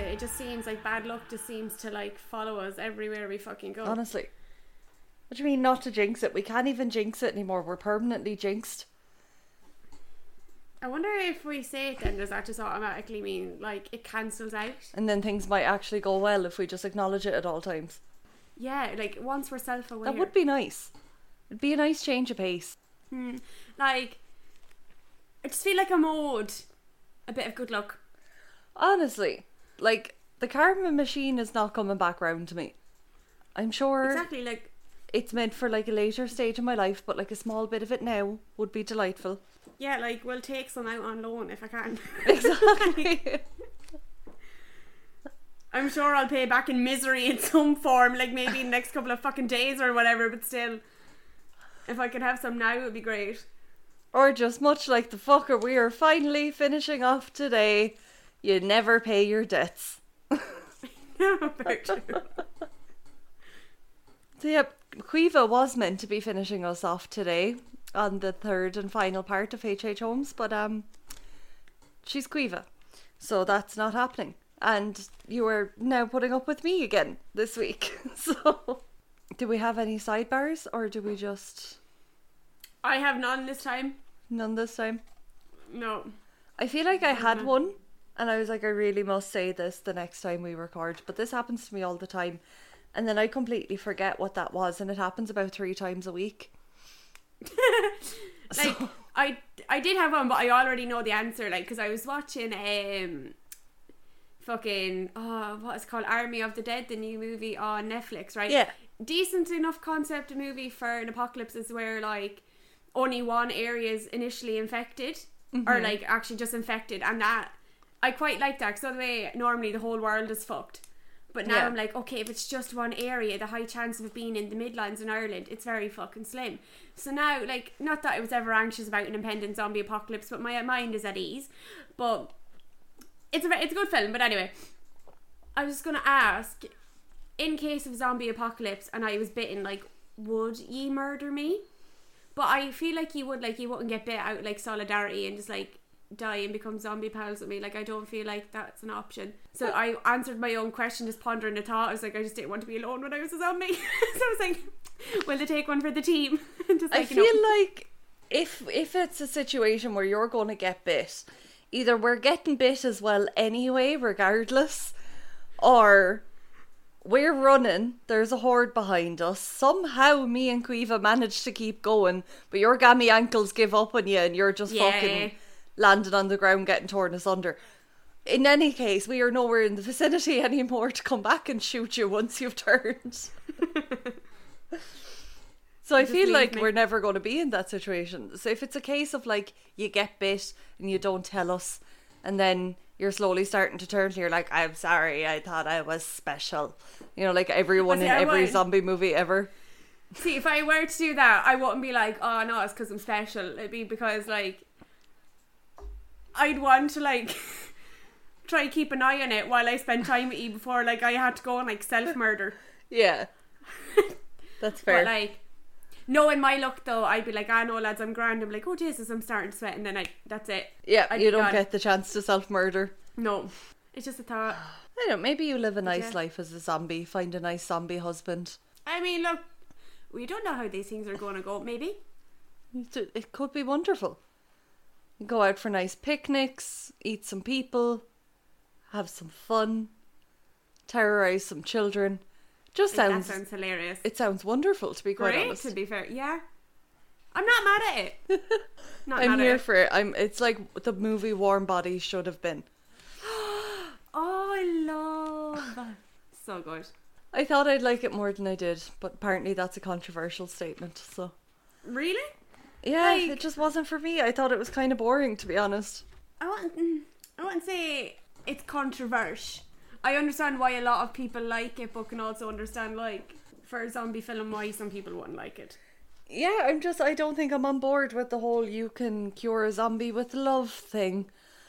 it. It just seems like bad luck just seems to like follow us everywhere we fucking go. Honestly. What do you mean not to jinx it? We can't even jinx it anymore. We're permanently jinxed. I wonder if we say it then, does that just automatically mean like it cancels out? And then things might actually go well if we just acknowledge it at all times. Yeah, like once we're self-aware. That would be nice. It'd be a nice change of pace. Like, I just feel like I'm owed a bit of good luck. Honestly, like, the karma machine is not coming back round to me. I'm sure Exactly, like, it's meant for like a later stage in my life, but like a small bit of it now would be delightful. yeah, like, we'll take some out on loan if I can. Exactly. I'm sure I'll pay back in misery in some form, like maybe in the next couple of fucking days or whatever, but still, if I could have some now, it would be great. Or just much like the fucker we are finally finishing off today, you never pay your debts. Very true. So yeah, Quiva was meant to be finishing us off today on the third and final part of HH Holmes, but she's Quiva, so that's not happening. And you are now putting up with me again this week. So, do we have any sidebars, or do we just... I have none this time. None this time? No. I feel like I had one, and I was like, I really must say this the next time we record, but this happens to me all the time. And then I completely forget what that was, and it happens about 3 times a week. Like, so. I did have one, but I already know the answer, like, because I was watching fucking what is it called, Army of the Dead, the new movie on Netflix, right? Yeah. Decent enough concept movie for an apocalypse is where like only one area is initially infected, or like actually just infected, and that I quite like that, because otherwise normally the whole world is fucked. But now I'm like, okay, if it's just one area, the high chance of it being in the Midlands in Ireland, it's very fucking slim. So now, like, not that I was ever anxious about an impending zombie apocalypse, but my mind is at ease. But it's a good film. But anyway, I was going to ask, in case of zombie apocalypse and I was bitten, like, would ye murder me? But I feel like you would, like, you wouldn't get bit out, like, solidarity and just, like, die and become zombie pals with me. Like, I don't feel like that's an option. So I answered my own question, just pondering the thought. I was like, I just didn't want to be alone when I was a zombie. So I was like, will they take one for the team? Just like, I feel like if it's a situation where you're going to get bit, either we're getting bit as well anyway, regardless, or we're running, there's a horde behind us, somehow me and Quiva managed to keep going, but your gammy ankles give up on you and you're just fucking landing on the ground getting torn asunder. In any case, we are nowhere in the vicinity anymore to come back and shoot you once you've turned. So I feel like we're never going to be in that situation. So if it's a case of like you get bit and you don't tell us, and then you're slowly starting to turn and you're like, I'm sorry, I thought I was special. You know, like everyone in every zombie movie ever. See, if I were to do that, I wouldn't be like, oh no, it's because I'm special. It'd be because like I'd want to like try to keep an eye on it while I spend time with you before like I had to go and like self-murder. Yeah. That's fair. But like, knowing my luck though, I'd be like, no lads, I'm grand. I'm like, oh Jesus, I'm starting to sweat, and then that's it. Yeah, you don't get the chance to self-murder. No. It's just a thought. I don't know, maybe you live a nice life as a zombie, find a nice zombie husband. I mean, look, we don't know how these things are going to go, maybe. It could be wonderful. You go out for nice picnics, eat some people, have some fun, terrorise some children. That sounds hilarious. It sounds wonderful, to be quite honest. To be fair, yeah. I'm not mad at it. I'm here for it. It's like the movie Warm Bodies should have been. Oh, I love that. So good. I thought I'd like it more than I did, but apparently that's a controversial statement. So really? Yeah, it just wasn't for me. I thought it was kind of boring, to be honest. I wouldn't say it's controversial. I understand why a lot of people like it, but can also understand, like, for a zombie film, why some people wouldn't like it. Yeah, I don't think I'm on board with the whole you can cure a zombie with love thing.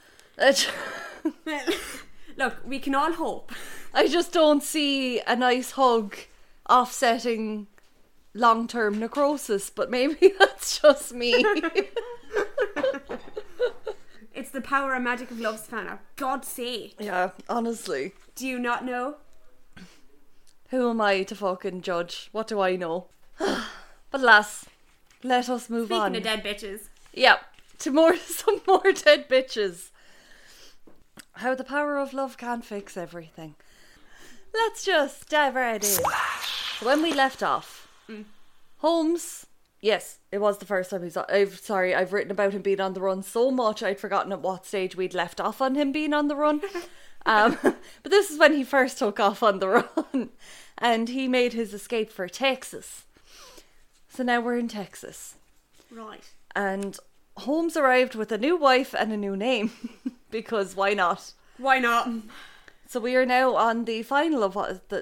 Look, we can all hope. I just don't see a nice hug offsetting long-term necrosis, but maybe that's just me. It's the power and magic of love, Savannah. God's sake. Yeah, honestly. Do you not know? Who am I to fucking judge? What do I know? But lass, let us move on. Speaking of dead bitches. Yeah, to some more dead bitches. How the power of love can't fix everything. Let's just dive right in. When we left off, Holmes, yes, it was the first time I've written about him being on the run so much I'd forgotten at what stage we'd left off on him being on the run. But this is when he first took off on the run. And he made his escape for Texas. So now we're in Texas. Right. And Holmes arrived with a new wife and a new name. Because why not? Why not? So we are now on the final of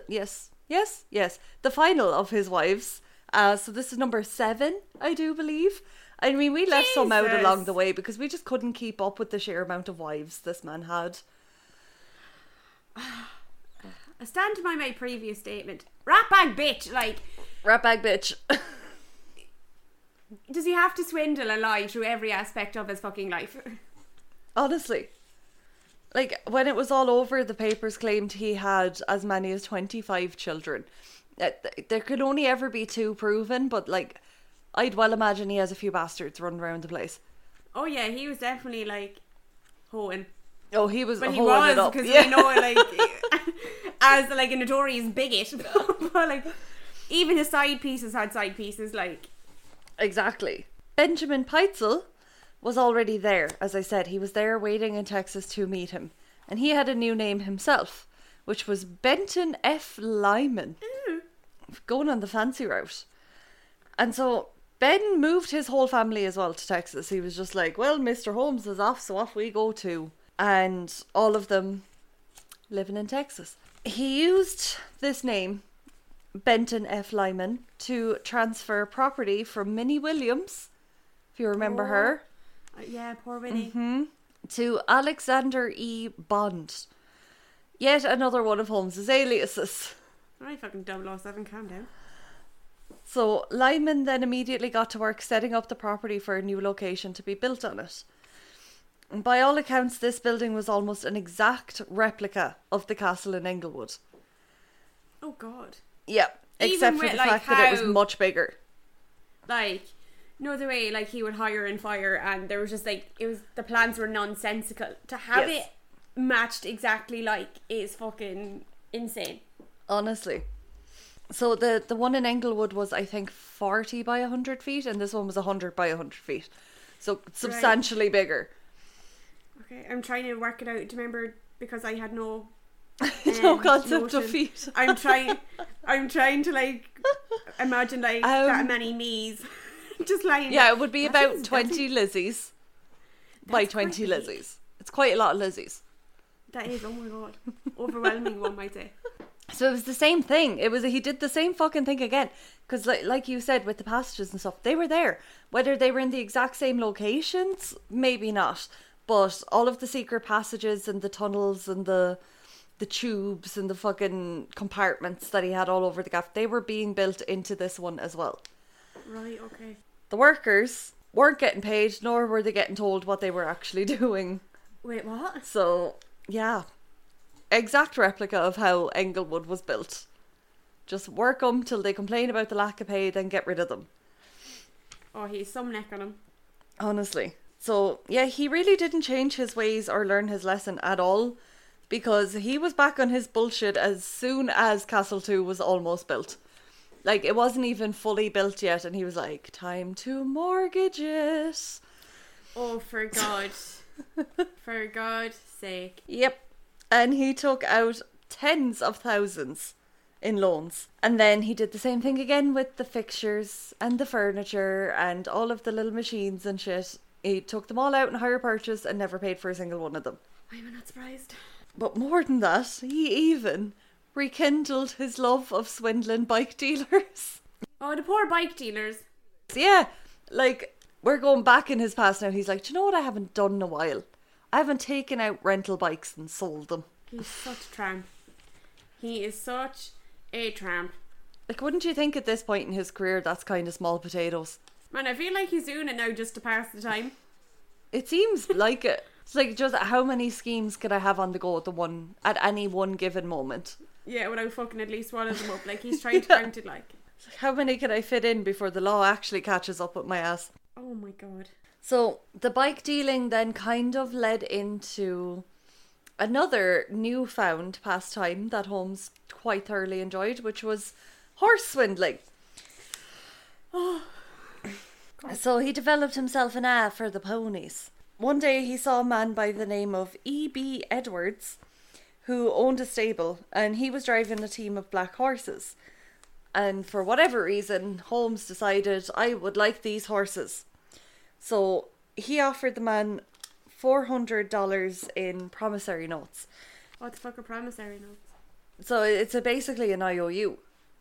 the final of his wives. So this is number 7, I do believe. I mean, we left some out along the way because we just couldn't keep up with the sheer amount of wives this man had. I stand by my previous statement. Ratbag bitch, like... Ratbag bitch. Does he have to swindle and lie through every aspect of his fucking life? Honestly. Like, when it was all over, the papers claimed he had as many as 25 children. There could only ever be 2 proven, but, like, I'd well imagine he has a few bastards running around the place. Oh, yeah, he was definitely, like, hoeing. Oh, he was hoeing it up. Because we know, like, as, like, a notorious bigot. But, like, even his side pieces had side pieces, like... Exactly. Benjamin Peitzel was already there, as I said. He was there waiting in Texas to meet him. And he had a new name himself, which was Benton F. Lyman. Going on the fancy route. And so Ben moved his whole family as well to Texas. He was just like, well, Mr. Holmes is off, so off we go too. And all of them living in Texas. He used this name, Benton F. Lyman, to transfer property from Minnie Williams, if you remember her. Yeah, poor Winnie. To Alexander E. Bond. Yet another one of Holmes's aliases. Alright, fucking 007, calm down. So Lyman then immediately got to work setting up the property for a new location to be built on it. And by all accounts, this building was almost an exact replica of the castle in Englewood. Oh, God. Yeah, except for the fact that it was much bigger. Like, no, the way, like, he would hire and fire, and there was just, like, the plans were nonsensical. To have it matched exactly like is fucking insane. Honestly. So the one in Englewood was, I think, 40 by 100 feet, and this one was 100 by 100 feet. So substantially bigger. Okay, I'm trying to work it out to remember, because I had no no concept of feet. I'm trying to, like, imagine, like, that many me's just lying. Yeah, it would be about 20 Lizzies by 20 Lizzies. It's quite a lot of Lizzies. That is, oh my God, overwhelming, one might say. So it was the same thing. He did the same fucking thing again. Because like you said, with the passages and stuff, they were there. Whether they were in the exact same locations, maybe not. But all of the secret passages and the tunnels and the tubes and the fucking compartments that he had all over the gaff, they were being built into this one as well. Right, okay. The workers weren't getting paid, nor were they getting told what they were actually doing. Wait, what? So, yeah. Exact replica of how Englewood was built. Just work them till they complain about the lack of pay, then get rid of them. Oh, he's some neck on him. Honestly. So, yeah, he really didn't change his ways or learn his lesson at all, because he was back on his bullshit as soon as Castle 2 was almost built. Like, it wasn't even fully built yet, and he was like, time to mortgage it. Oh, for God. For God's sake. Yep. And he took out tens of thousands in loans. And then he did the same thing again with the fixtures and the furniture and all of the little machines and shit. He took them all out in hire purchase and never paid for a single one of them. I'm not surprised. But more than that, he even rekindled his love of swindling bike dealers. Oh, the poor bike dealers. Yeah, like, we're going back in his past now. He's like, do you know what I haven't done in a while? I haven't taken out rental bikes and sold them. He's such a tramp. He is such a tramp. Like, wouldn't you think at this point in his career that's kind of small potatoes? Man, I feel like he's doing it now just to pass the time. It seems like it. It's like, just how many schemes could I have on the go at any one given moment? Yeah, without fucking at least one of them up. Like, he's trying to count it, like. How many can I fit in before the law actually catches up with my ass? Oh my god. So the bike dealing then kind of led into another newfound pastime that Holmes quite thoroughly enjoyed, which was horse swindling. Oh. So he developed himself an eye for the ponies. One day he saw a man by the name of E.B. Edwards, who owned a stable, and he was driving a team of black horses. And for whatever reason, Holmes decided, I would like these horses. So he offered the man $400 in promissory notes. What the fuck are promissory notes? So it's basically an IOU.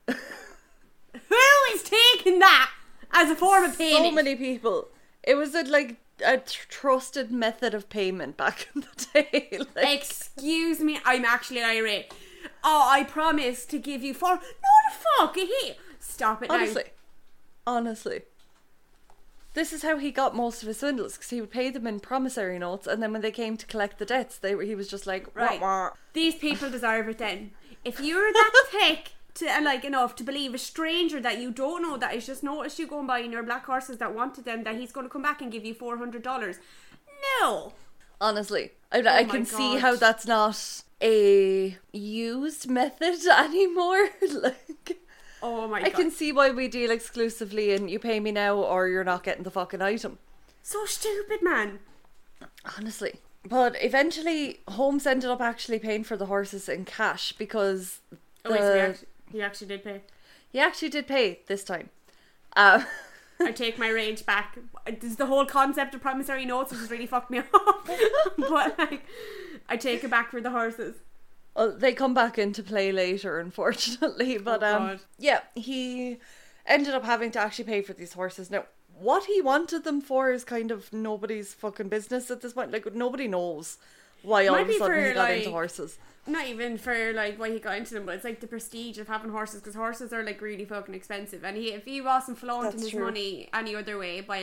Who is taking that as a form of payment? So many people. It was a trusted method of payment back in the day. Like, excuse me, I'm actually irate. Oh, I promise to give you no the fuck, here. Stop it now. Honestly. This is how he got most of his swindles, because he would pay them in promissory notes, and then when they came to collect the debts, he was just like, right. Wah. These people deserve it then. If you're that thick enough to believe a stranger that you don't know that has just noticed you going by in your black horses that wanted them, that he's going to come back and give you $400. No. Honestly. I can see how that's not a used method anymore. Like, oh my god. I can see why we deal exclusively and you pay me now or you're not getting the fucking item. So stupid, man. Honestly. But eventually Holmes ended up actually paying for the horses in cash because he actually did pay. He actually did pay this time. I take my rage back. This is the whole concept of promissory notes, which has really fucked me up. But I take it back for the horses. Well, they come back into play later, unfortunately. But yeah, he ended up having to actually pay for these horses. Now, what he wanted them for is kind of nobody's fucking business at this point. Like, nobody knows why all of a sudden he got into horses. Not even for why he got into them, but it's like the prestige of having horses, because horses are really fucking expensive, and if he wasn't flaunting his money any other way by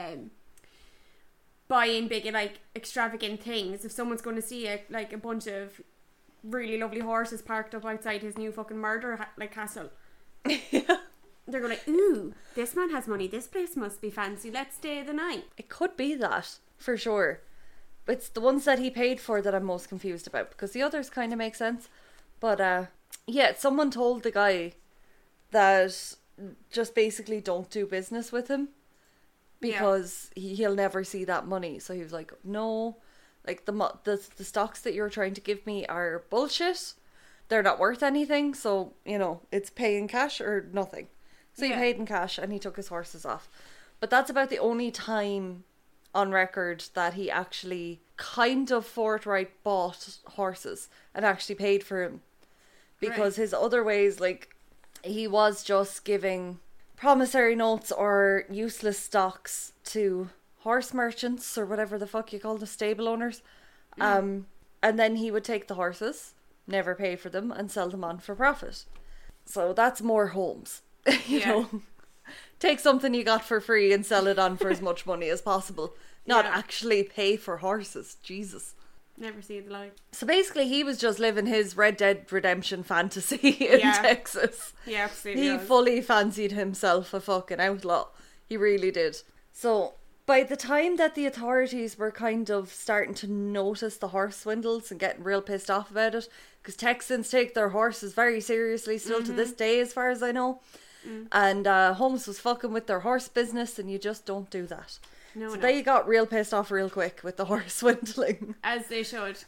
buying big extravagant things, if someone's going to see a bunch of really lovely horses parked up outside his new fucking murder castle, yeah, they're going ooh, this man has money, this place must be fancy, let's stay the night. It could be that for sure. It's the ones that he paid for that I'm most confused about, because the others kind of make sense. But yeah, someone told the guy that just basically don't do business with him because he'll never see that money. So he was like, no, like the stocks that you're trying to give me are bullshit. They're not worth anything. So, it's pay in cash or nothing. So he paid in cash and he took his horses off. But that's about the only time on record that he actually kind of forthright bought horses and actually paid for him, because his other ways, he was just giving promissory notes or useless stocks to horse merchants or whatever the fuck you call the stable owners, and then he would take the horses, never pay for them, and sell them on for profit. So that's more Holmes. you know, take something you got for free and sell it on for as much money as possible. Not actually pay for horses. Jesus. Never see the light. So basically he was just living his Red Dead Redemption fantasy in Texas. Yeah, absolutely. He fully fancied himself a fucking outlaw. He really did. So by the time that the authorities were kind of starting to notice the horse swindles and getting real pissed off about it, because Texans take their horses very seriously still to this day, as far as I know. And Holmes was fucking with their horse business, and you just don't do that. No, they got real pissed off real quick with the horse swindling. As they should.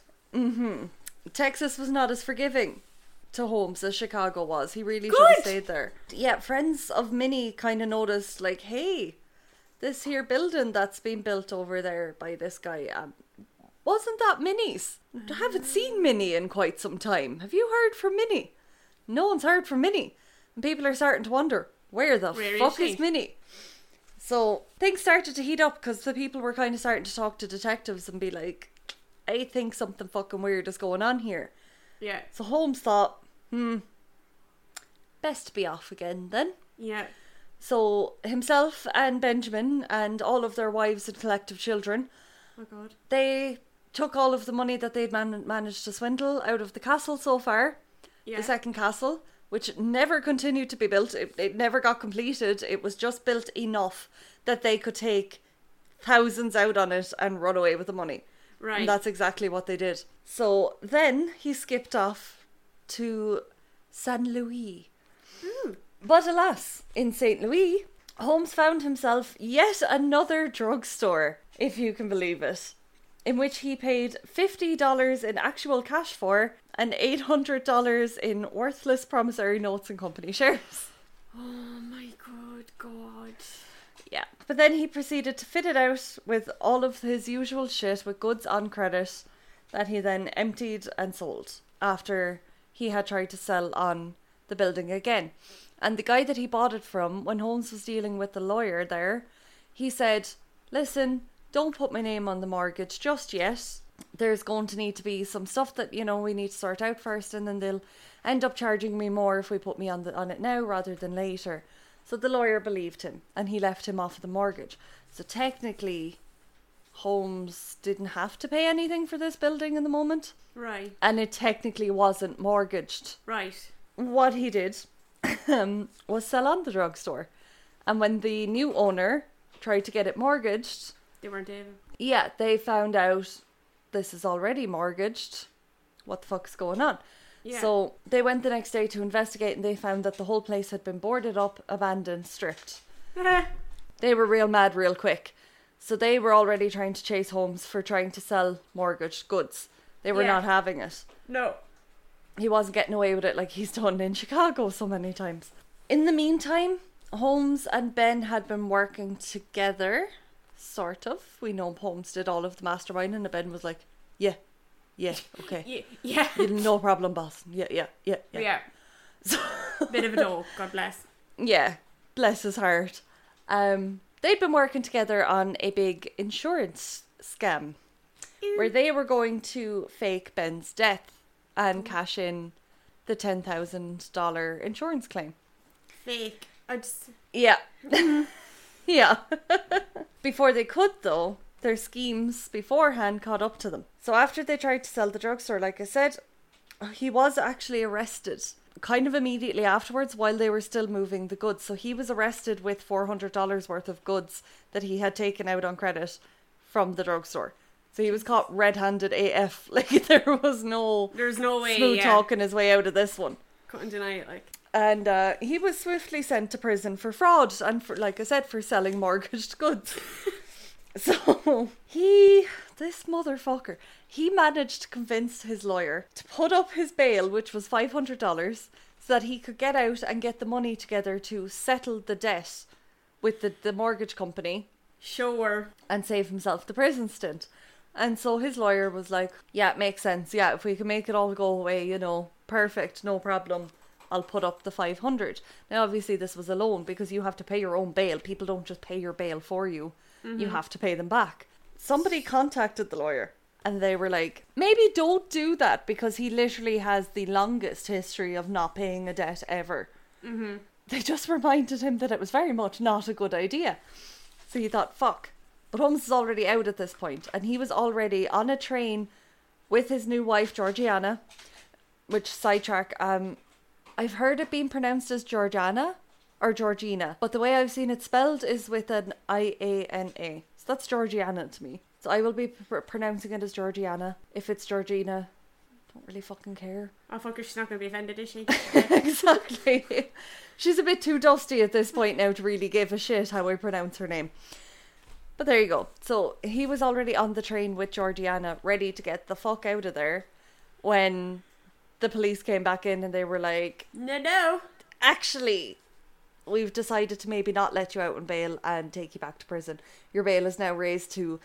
Texas was not as forgiving to Holmes as Chicago was. He really should have stayed there. Yeah, friends of Minnie kind of noticed, hey, this here building that's been built over there by this guy, wasn't that Minnie's? I haven't seen Minnie in quite some time. Have you heard from Minnie? No one's heard from Minnie. And people are starting to wonder, where the fuck is Minnie? So things started to heat up because the people were kind of starting to talk to detectives and be like, I think something fucking weird is going on here. Yeah. So Holmes thought, best be off again then. Yeah. So himself and Benjamin and all of their wives and collective children, oh God, they took all of the money that they'd managed to swindle out of the castle so far, the second castle, which never continued to be built. It never got completed. It was just built enough that they could take thousands out on it and run away with the money. Right. And that's exactly what they did. So then he skipped off to St. Louis. But alas, in St. Louis, Holmes found himself yet another drugstore, if you can believe it, in which he paid $50 in actual cash for and $800 in worthless promissory notes and company shares. Oh my good God. Yeah. But then he proceeded to fit it out with all of his usual shit with goods on credit that he then emptied and sold after he had tried to sell on the building again. And the guy that he bought it from, when Holmes was dealing with the lawyer there, he said, listen, don't put my name on the mortgage just yet. There's going to need to be some stuff that, you know, we need to sort out first, and then they'll end up charging me more if we put me on it now rather than later. So the lawyer believed him and he left him off the mortgage. So technically, Holmes didn't have to pay anything for this building in the moment. Right. And it technically wasn't mortgaged. Right. What he did was sell on the drugstore. And when the new owner tried to get it mortgaged, They weren't able. yeah, they found out this is already mortgaged. What the fuck's going on? Yeah. So they went the next day to investigate, and they found that the whole place had been boarded up, abandoned, stripped. They were real mad real quick. So they were already trying to chase Holmes for trying to sell mortgaged goods. They were not having it. No. He wasn't getting away with it like he's done in Chicago so many times. In the meantime, Holmes and Ben had been working together, sort of. We know Holmes did all of the masterminding, and Ben was like, yeah, okay. Yeah. No problem, boss. Yeah. So, Bit of a dog, God bless. yeah, bless his heart. They'd been working together on a big insurance scam where they were going to fake Ben's death and cash in the $10,000 insurance claim. Fake. I just... Yeah. Yeah. Before they could, though, their schemes beforehand caught up to them. So after they tried to sell the drugstore, like I said, he was actually arrested kind of immediately afterwards while they were still moving the goods. So he was arrested with $400 worth of goods that he had taken out on credit from the drugstore. So he was caught red-handed AF. Like, there's no way, smooth talking his way out of this one. Couldn't deny it, like. And he was swiftly sent to prison for fraud and, for, like I said, for selling mortgaged goods. So this motherfucker, he managed to convince his lawyer to put up his bail, which was $500, so that he could get out and get the money together to settle the debt with the mortgage company. Sure. And save himself the prison stint. And so his lawyer was like, yeah, it makes sense. Yeah, if we can make it all go away, you know, perfect, no problem. I'll put up the 500. Now, obviously, this was a loan because you have to pay your own bail. People don't just pay your bail for you. Mm-hmm. You have to pay them back. Somebody contacted the lawyer and they were like, maybe don't do that because he literally has the longest history of not paying a debt ever. Mm-hmm. They just reminded him that it was very much not a good idea. So he thought, fuck. But Holmes is already out at this point, and he was already on a train with his new wife, Georgiana, which, sidetrack, I've heard it being pronounced as Georgiana or Georgina, but the way I've seen it spelled is with an I-A-N-A. So that's Georgiana to me. So I will be pronouncing it as Georgiana. If it's Georgina, don't really fucking care. Oh, fuck her, she's not going to be offended, is she? Exactly. She's a bit too dusty at this point now to really give a shit how I pronounce her name. But there you go. So he was already on the train with Georgiana, ready to get the fuck out of there, when the police came back in and they were like, No. actually, we've decided to maybe not let you out on bail and take you back to prison. Your bail is now raised to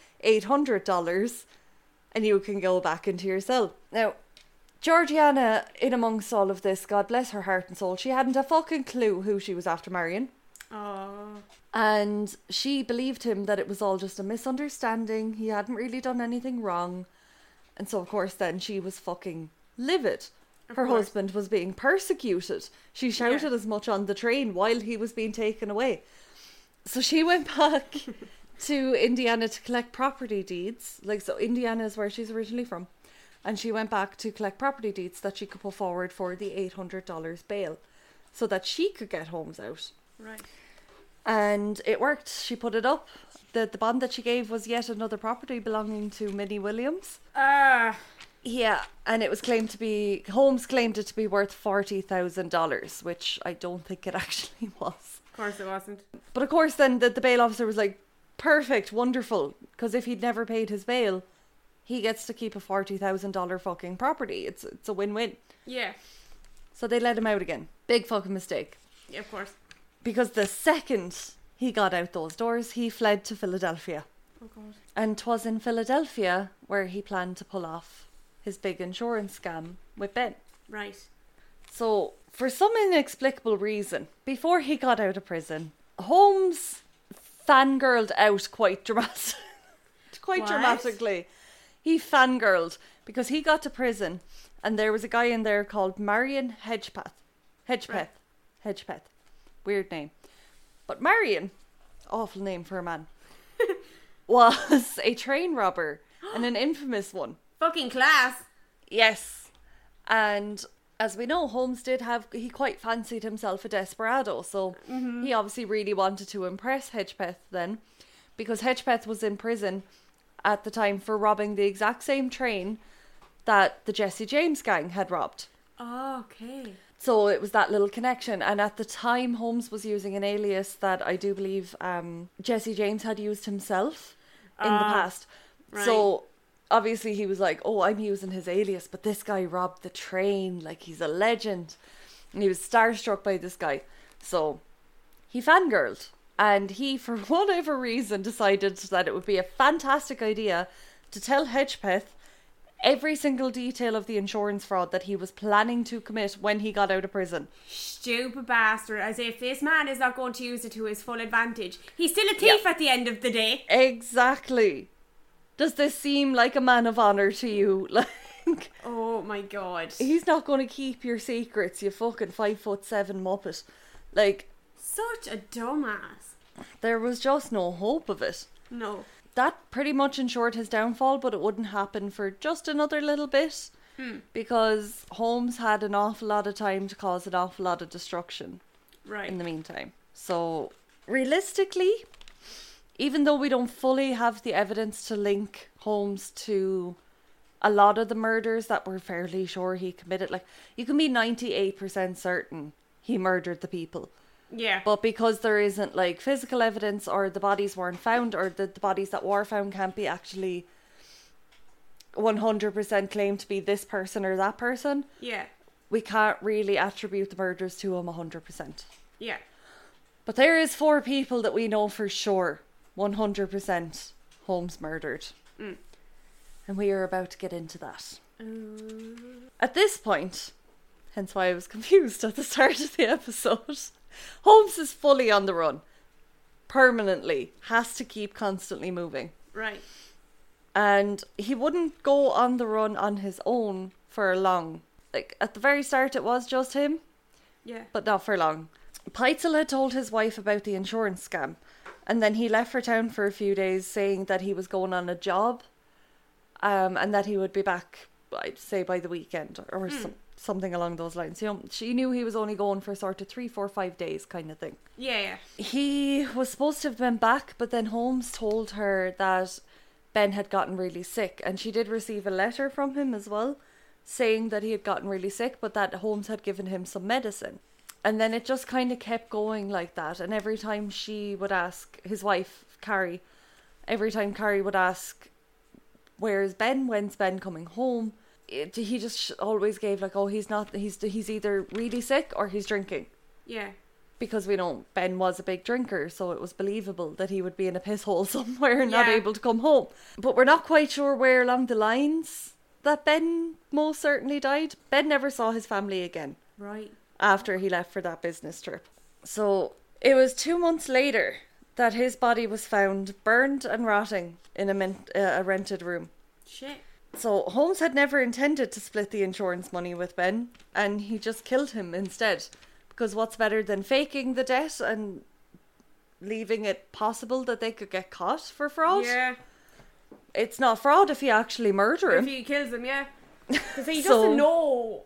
$800 and you can go back into your cell. Now, Georgiana, in amongst all of this, God bless her heart and soul, she hadn't a fucking clue who she was after marrying. Oh. And she believed him that it was all just a misunderstanding. He hadn't really done anything wrong. And so, of course, then she was fucking livid. Her husband was being persecuted. She shouted as much on the train while he was being taken away. So she went back to Indiana to collect property deeds. Like, so Indiana is where she's originally from. And she went back to collect property deeds that she could put forward for the $800 bail so that she could get Holmes out. Right. And it worked. She put it up. The bond that she gave was yet another property belonging to Minnie Williams. Yeah, and it was claimed to be, Holmes claimed it to be worth $40,000, which I don't think it actually was. Of course it wasn't. But of course then the bail officer was like, perfect, wonderful, because if he'd never paid his bail, he gets to keep a $40,000 fucking property. It's a win-win. Yeah. So they let him out again. Big fucking mistake. Yeah, of course. Because the second he got out those doors, he fled to Philadelphia. Oh, God. And 'twas in Philadelphia where he planned to pull off his big insurance scam with Ben. Right. So, for some inexplicable reason, before he got out of prison, Holmes fangirled out quite What? dramatically. He fangirled because he got to prison and there was a guy in there called Marion Hedgepeth. Right. Hedgepeth. Weird name. But Marion, awful name for a man, was a train robber and an infamous one. Fucking class. Yes. And as we know, Holmes he quite fancied himself a desperado. So he obviously really wanted to impress Hedgepeth then, because Hedgepeth was in prison at the time for robbing the exact same train that the Jesse James gang had robbed. Oh, okay. So it was that little connection. And at the time, Holmes was using an alias that I do believe Jesse James had used himself in the past. Right. So obviously he was like, oh, I'm using his alias, but this guy robbed the train, like he's a legend. And he was starstruck by this guy. So he fangirled. And he, for whatever reason, decided that it would be a fantastic idea to tell Hedgepeth every single detail of the insurance fraud that he was planning to commit when he got out of prison. Stupid bastard. As if this man is not going to use it to his full advantage. He's still a thief at the end of the day. Exactly. Does this seem like a man of honour to you? Like, oh my God. he's not going to keep your secrets, you fucking 5'7" muppet. Like, Such a dumbass. there was just no hope of it. No. That pretty much ensured his downfall, but it wouldn't happen for just another little bit. Because Holmes had an awful lot of time to cause an awful lot of destruction Right. in the meantime. So, realistically, even though we don't fully have the evidence to link Holmes to a lot of the murders that we're fairly sure he committed, like, you can be 98% certain he murdered the people. Yeah. But because there isn't, like, physical evidence, or the bodies weren't found, or the bodies that were found can't be actually 100% claimed to be this person or that person, Yeah. we can't really attribute the murders to him 100%. Yeah. But there is 4 people that we know for sure 100% Holmes murdered. And we are about to get into that. At this point, hence why I was confused at the start of the episode, Holmes is fully on the run. Permanently. Has to keep constantly moving. Right. And he wouldn't go on the run on his own for long. Like, at the very start it was just him, Yeah. but not for long. Peitzel had told his wife about the insurance scam, and then he left for town for a few days saying that he was going on a job, and that he would be back, I'd say, by the weekend, or something along those lines. You know, she knew he was only going for sort of 3, 4, 5 days kind of thing. Yeah. He was supposed to have been back, but then Holmes told her that Ben had gotten really sick, and she did receive a letter from him as well, saying that he had gotten really sick, but that Holmes had given him some medicine. And then it just kind of kept going like that. And every time she would ask, his wife, Carrie, every time Carrie would ask, where's Ben? When's Ben coming home? He just always gave like, oh, he's either really sick or he's drinking. Yeah. Because we know Ben was a big drinker, so it was believable that he would be in a piss hole somewhere and not Yeah. able to come home. But we're not quite sure where along the lines that Ben most certainly died. Ben never saw his family again Right. after he left for that business trip. So it was 2 months later that his body was found burned and rotting in a rented room. Shit. So Holmes had never intended to split the insurance money with Ben, and he just killed him instead. Because what's better than faking the debt and leaving it possible that they could get caught for fraud. Yeah. It's not fraud if you actually murder If him. he kills him, yeah. Because he So- doesn't know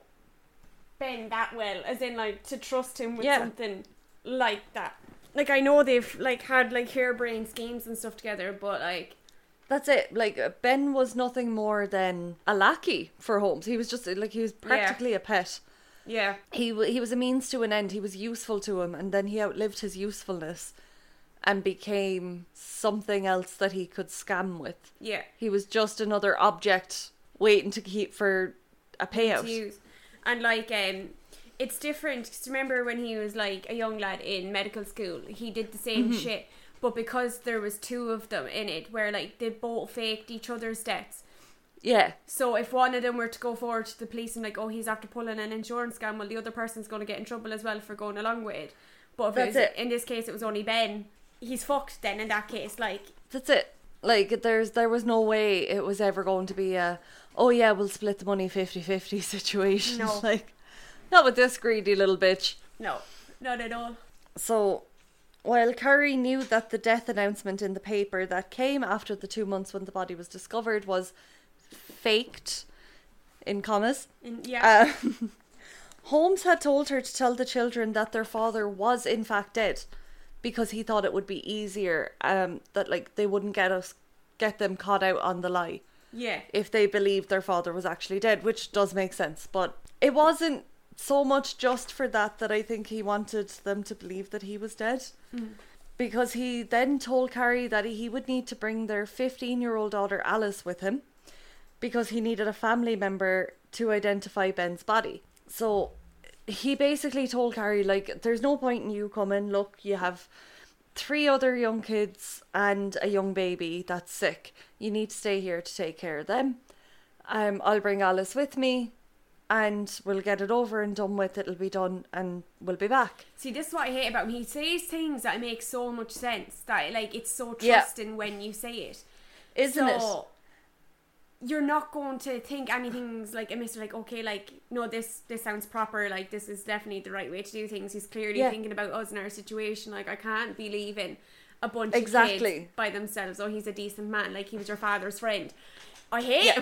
Ben that well, as in, like, to trust him with Yeah. something like that. Like, I know they've, like, had, like, harebrained schemes and stuff together, but, like... That's it. Like, Ben was nothing more than a lackey for Holmes. He was just, like, he was practically a pet. Yeah. He was a means to an end. He was useful to him, and then he outlived his usefulness and became something else that he could scam with. Yeah. He was just another object waiting to keep for a payout. To use. And, like, it's different. 'Cause remember when he was, like, a young lad in medical school, he did the same shit. But because there was two of them in it, where, like, they both faked each other's deaths. Yeah. So if one of them were to go forward to the police and, like, oh, he's after pulling an insurance scam, well, the other person's going to get in trouble as well for going along with it. But if That's it was, it. in this case, it was only Ben, he's fucked then in that case. Like, That's it. Like, there was no way it was ever going to be a, oh yeah, we'll split the money 50-50 situation. No. Like, not with this greedy little bitch. no, not at all. So, while Curry knew that the death announcement in the paper that came after the 2 months when the body was discovered was faked, in commas, Yeah. Holmes had told her to tell the children that their father was in fact dead, because he thought it would be easier, that, like, they wouldn't get them caught out on the lie Yeah. if they believed their father was actually dead, which does make sense. But it wasn't so much just for that I think he wanted them to believe that he was dead. Because he then told Carrie that he would need to bring their 15-year-old daughter Alice with him, because he needed a family member to identify Ben's body. So he basically told Carrie, like, there's no point in you coming. Look, you have 3 other young kids and a young baby that's sick. You need to stay here to take care of them. I'll bring Alice with me, and we'll get it over and done with. It'll be done, and we'll be back. See, this is what I hate about him. He says things that make so much sense, that, like, it's so Yeah. trusting when you say it. Isn't it? You're not going to think anything's like a mystery, like, okay, like, no, this sounds proper, like, this is definitely the right way to do things. He's clearly Yeah. thinking about us and our situation. Like, I can't be leaving a bunch of Exactly. kids by themselves. Oh, he's a decent man, like, he was your father's friend. I hate Yeah. him.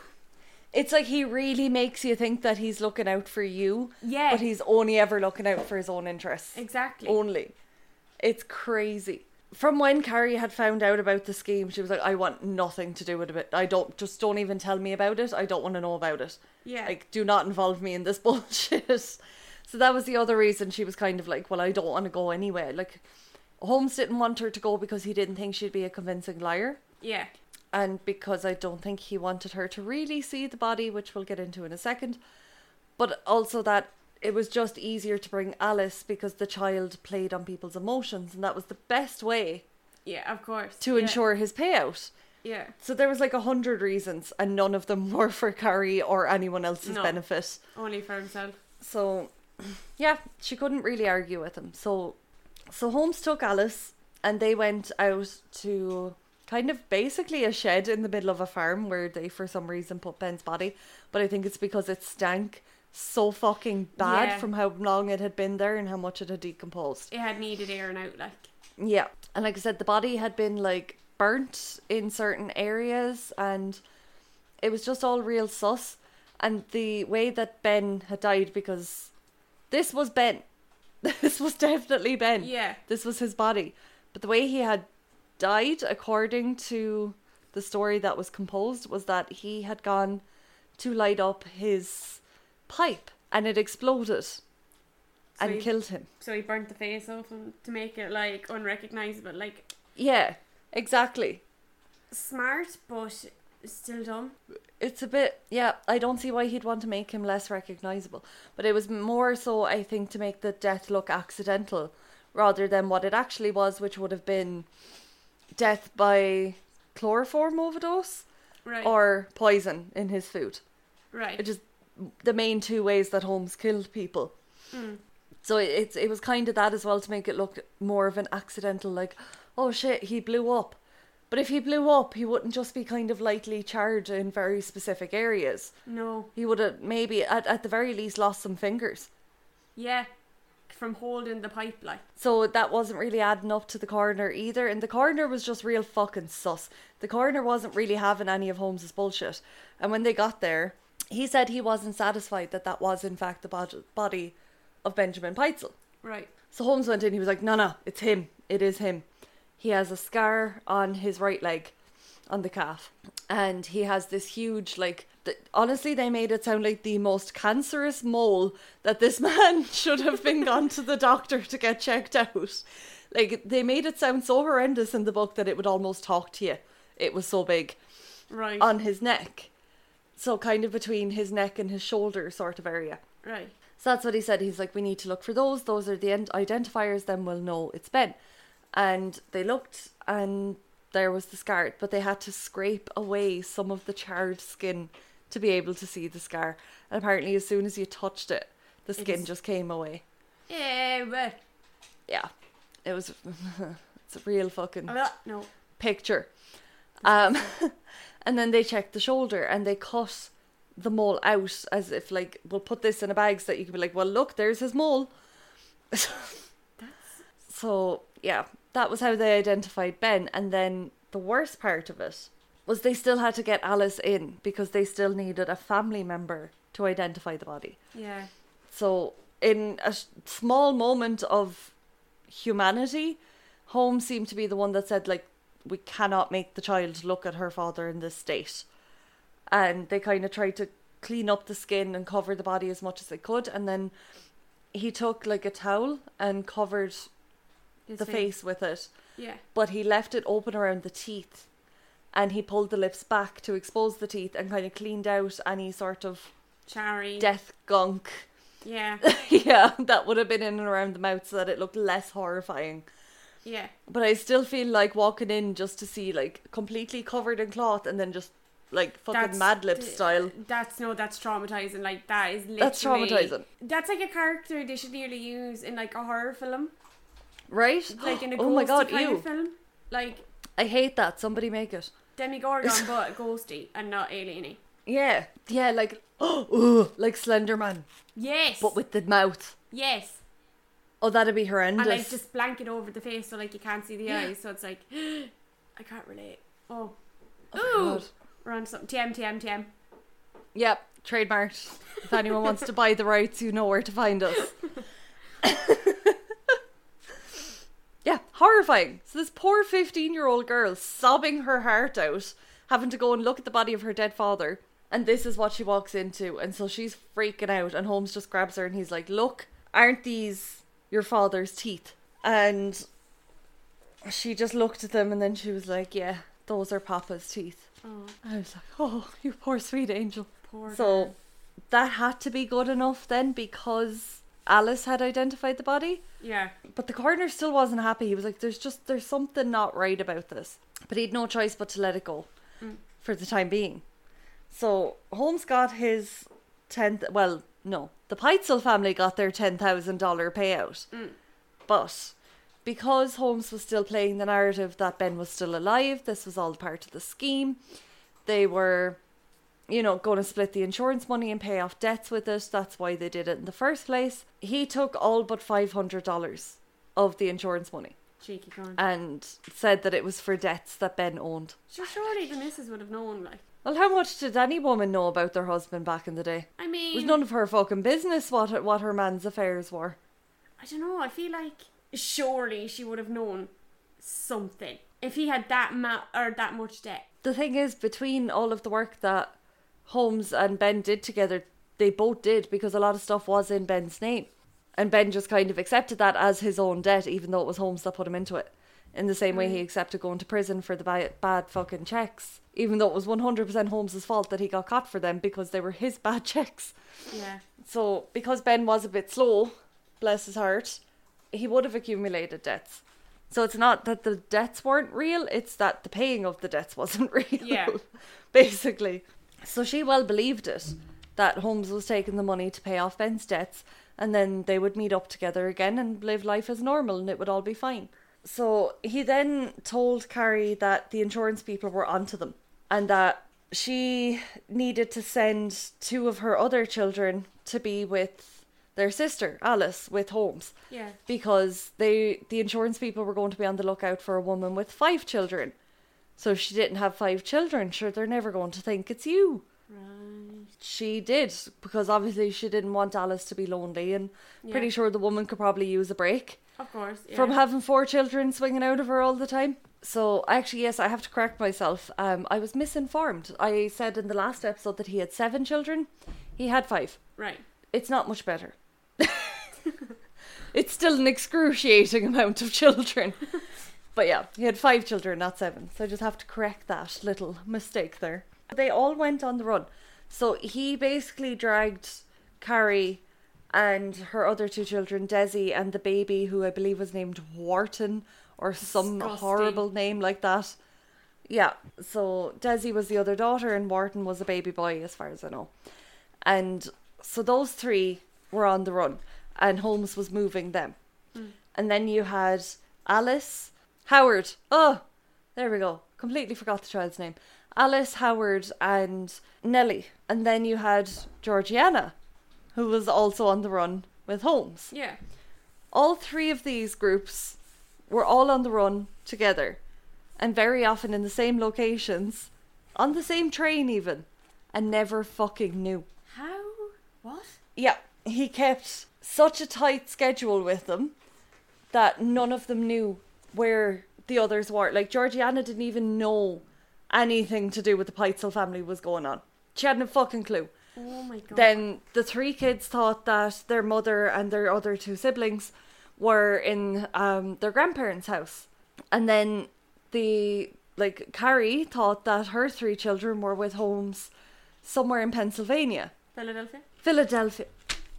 It's like he really makes you think that he's looking out for you, Yeah. but he's only ever looking out for his own interests. Exactly. Only. It's crazy. From when Carrie had found out about the scheme, she was like, I want nothing to do with it. Don't even tell me about it. I don't want to know about it. Yeah. Like, do not involve me in this bullshit. So that was the other reason she was kind of like, well, I don't want to go anywhere. Like, Holmes didn't want her to go because he didn't think she'd be a convincing liar. Yeah. And because I don't think he wanted her to really see the body, which we'll get into in a second. But also that it was just easier to bring Alice because the child played on people's emotions, and that was the best way Yeah, of course. to Yeah. ensure his payout. Yeah. So there was like 100 reasons, and none of them were for Carrie or anyone else's No. benefit. Only for himself. So, yeah, she couldn't really argue with him. So Holmes took Alice, and they went out to kind of basically a shed in the middle of a farm where they, for some reason, put Ben's body. But I think it's because it stank so fucking bad Yeah. from how long it had been there and how much it had decomposed. It had needed airing out, like. Yeah. And like I said, the body had been like burnt in certain areas, and it was just all real sus. And the way that Ben had died, because this was Ben. This was definitely Ben. Yeah. This was his body. But the way he had died, according to the story that was composed, was that he had gone to light up his pipe and it exploded and he- killed him. So he burnt the face off him to make it, like, unrecognisable. Like, Yeah, exactly. smart, but still dumb. It's a bit, yeah, I don't see why he'd want to make him less recognisable. But it was more so, I think, to make the death look accidental rather than what it actually was, which would have been death by chloroform overdose Right. or poison in his food. right. Which is the main 2 ways that Holmes killed people. Mm. So it was kind of that as well, to make it look more of an accidental, like, oh shit, he blew up. But if he blew up, he wouldn't just be kind of lightly charred in very specific areas. No. He would have maybe, at the very least, lost some fingers. Yeah. from holding the pipe, like. So that wasn't really adding up to the coroner either. And the coroner was just real fucking sus. The coroner wasn't really having any of Holmes's bullshit. And when they got there, he said he wasn't satisfied that that was in fact the body of Benjamin Peitzel. Right. So Holmes went in, he was like, no, it's him. It is him. He has a scar on his right leg, on the calf. And he has this huge, like, honestly, they made it sound like the most cancerous mole that this man should have been gone to the doctor to get checked out. Like, they made it sound so horrendous in the book that it would almost talk to you. It was so big. Right. On his neck. So kind of between his neck and his shoulder sort of area. Right. So that's what he said. He's like, we need to look for those. Those are the identifiers. Then we'll know it's Ben. And they looked and there was the scar. But they had to scrape away some of the charred skin to be able to see the scar. And apparently as soon as you touched it, the skin just came away. Yeah. Yeah. It was... it's a real fucking No. picture. And then they checked the shoulder and they cut the mole out as if, like, we'll put this in a bag so that you can be like, well, look, there's his mole. So, yeah, that was how they identified Ben. And then the worst part of it was they still had to get Alice in because they still needed a family member to identify the body. Yeah. So, in a small moment of humanity, Holmes seemed to be the one that said, like, we cannot make the child look at her father in this state. And they kind of tried to clean up the skin and cover the body as much as they could. And then he took, like, a towel and covered the face with it. Yeah. But he left it open around the teeth. And he pulled the lips back to expose the teeth and kind of cleaned out any sort of Cherry. death gunk. Yeah. Yeah, that would have been in and around the mouth so that it looked less horrifying. Yeah. But I still feel like walking in just to see, like, completely covered in cloth and then just, like, fucking Mad Lib style. That's traumatizing. Like, that is literally... That's traumatizing. That's like a character they should nearly use in, like, a horror film. Right? Like, in a oh my God, kind ew. of film. Like... I hate that. Somebody make it. Demogorgon, but ghosty and not alien-y. Yeah. Yeah, like, like Slenderman. Yes. But with the mouth. Yes. Oh, that'd be horrendous. And, like, just blanket over the face so, like, you can't see the eyes. So it's like, I can't relate. Oh. Oh, ooh. We're on something. TM. Yep, trademarked. If anyone wants to buy the rights, you know where to find us. Yeah, horrifying. So this poor 15-year-old girl sobbing her heart out, having to go and look at the body of her dead father. And this is what she walks into. And so she's freaking out. And Holmes just grabs her and he's like, look, aren't these your father's teeth? And she just looked at them and then she was like, yeah, those are Papa's teeth. Oh. I was like, oh, you poor sweet angel. Poor So girl. that had to be good enough then because Alice had identified the body. Yeah. But the coroner still wasn't happy. He was like, there's something not right about this. But he had no choice but to let it go for the time being. So Holmes got his the Peitzel family got their $10,000 payout. But because Holmes was still playing the narrative that Ben was still alive, this was all part of the scheme. They were, going to split the insurance money and pay off debts with it. That's why they did it in the first place. He took all but $500 of the insurance money. Cheeky cunt. And said that it was for debts that Ben owned. Surely the missus would have known, like. Well, how much did any woman know about their husband back in the day? I mean... It was none of her fucking business what her man's affairs were. I don't know, I feel like surely she would have known something. If he had that much debt. The thing is, between all of the work that Holmes and Ben did together, they both did because a lot of stuff was in Ben's name. And Ben just kind of accepted that as his own debt, even though it was Holmes that put him into it. In the same way he accepted going to prison for the bad fucking checks. Even though it was 100% Holmes' fault that he got caught for them because they were his bad checks. Yeah. So, because Ben was a bit slow, bless his heart, he would have accumulated debts. So it's not that the debts weren't real, it's that the paying of the debts wasn't real. Yeah. Basically. So she well believed it, that Holmes was taking the money to pay off Ben's debts, and then they would meet up together again and live life as normal and it would all be fine. So he then told Carrie that the insurance people were onto them and that she needed to send 2 of her other children to be with their sister, Alice, with Holmes. Yeah. Because the insurance people were going to be on the lookout for a woman with 5 children. So if she didn't have 5 children, sure, they're never going to think it's you. Right. She did, because obviously she didn't want Alice to be lonely, and pretty sure the woman could probably use a break. Of course, yeah. From having 4 children swinging out of her all the time. So, actually, yes, I have to correct myself. I was misinformed. I said in the last episode that he had 7 children. He had 5. Right. It's not much better. It's still an excruciating amount of children. But yeah, he had 5 children, not 7. So I just have to correct that little mistake there. They all went on the run. So he basically dragged Carrie and her other 2 children, Desi and the baby, who I believe was named Wharton or some horrible name like that. Yeah, so Desi was the other daughter and Wharton was a baby boy, as far as I know. And so those 3 were on the run and Holmes was moving them. And then you had Alice, Howard. Oh, there we go. Completely forgot the child's name. Alice, Howard and Nellie. And then you had Georgiana, who was also on the run with Holmes. Yeah. All 3 of these groups were all on the run together. And very often in the same locations. On the same train even. And never fucking knew. How? What? Yeah. He kept such a tight schedule with them that none of them knew where the others were. Like, Georgiana didn't even know anything to do with the Peitzel family was going on. She hadn't a fucking clue. Oh my god. Then the 3 kids thought that their mother and their other 2 siblings were in their grandparents' house. And then Carrie thought that her 3 children were with Holmes somewhere in Pennsylvania. Philadelphia.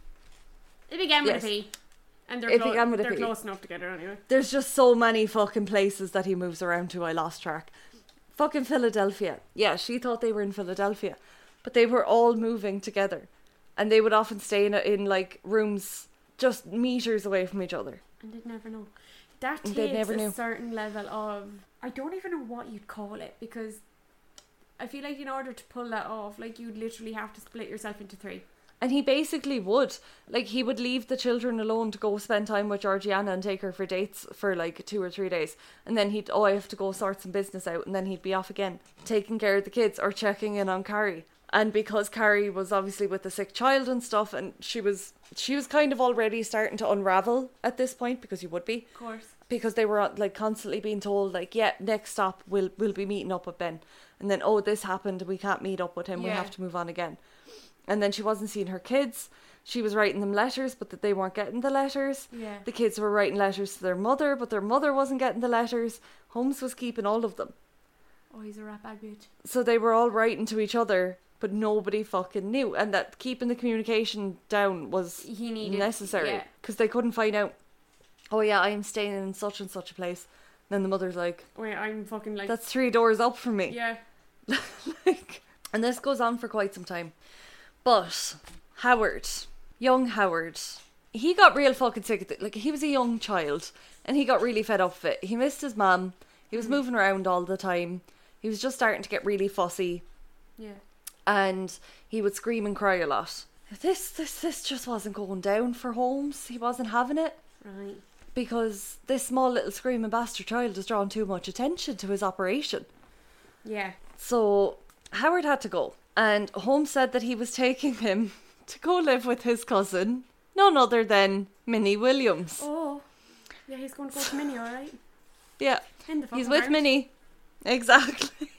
It began with a P. And they're close enough together anyway. There's just so many fucking places that he moves around to, I lost track. Fucking Philadelphia. Yeah, she thought they were in Philadelphia. But they were all moving together. And they would often stay in like rooms just meters away from each other. And they'd never know. That takes a certain level of... I don't even know what you'd call it, because I feel like in order to pull that off, like, you'd literally have to split yourself into 3. And he basically would. Like, he would leave the children alone to go spend time with Georgiana and take her for dates for like 2 or 3 days. And then I have to go sort some business out. And then he'd be off again, taking care of the kids or checking in on Carrie. And because Carrie was obviously with the sick child and stuff, and she was kind of already starting to unravel at this point, because you would be. Of course. Because they were like constantly being told, like, yeah, next stop we'll be meeting up with Ben. And then, oh, this happened, we can't meet up with him, we have to move on again. And then she wasn't seeing her kids. She was writing them letters, but that they weren't getting the letters. Yeah. The kids were writing letters to their mother, but their mother wasn't getting the letters. Holmes was keeping all of them. Oh, he's a rat bag bitch. So they were all writing to each other, but nobody fucking knew. And that keeping the communication down was necessary. Because they couldn't find out, oh yeah, I'm staying in such and such a place. And then the mother's like, wait, I'm fucking like... That's 3 doors up from me. Yeah. And this goes on for quite some time. But Howard, young Howard, he got real fucking sick of it. Like, he was a young child and he got really fed up with it. He missed his mum. He was moving around all the time. He was just starting to get really fussy. Yeah. And he would scream and cry a lot. This just wasn't going down for Holmes. He wasn't having it. Right. Because this small little screaming bastard child was drawing too much attention to his operation. Yeah. So Howard had to go. And Holmes said that he was taking him to go live with his cousin, none other than Minnie Williams. Oh. Yeah, he's going to go to Minnie, alright? Yeah. He's with heart. Minnie. Exactly.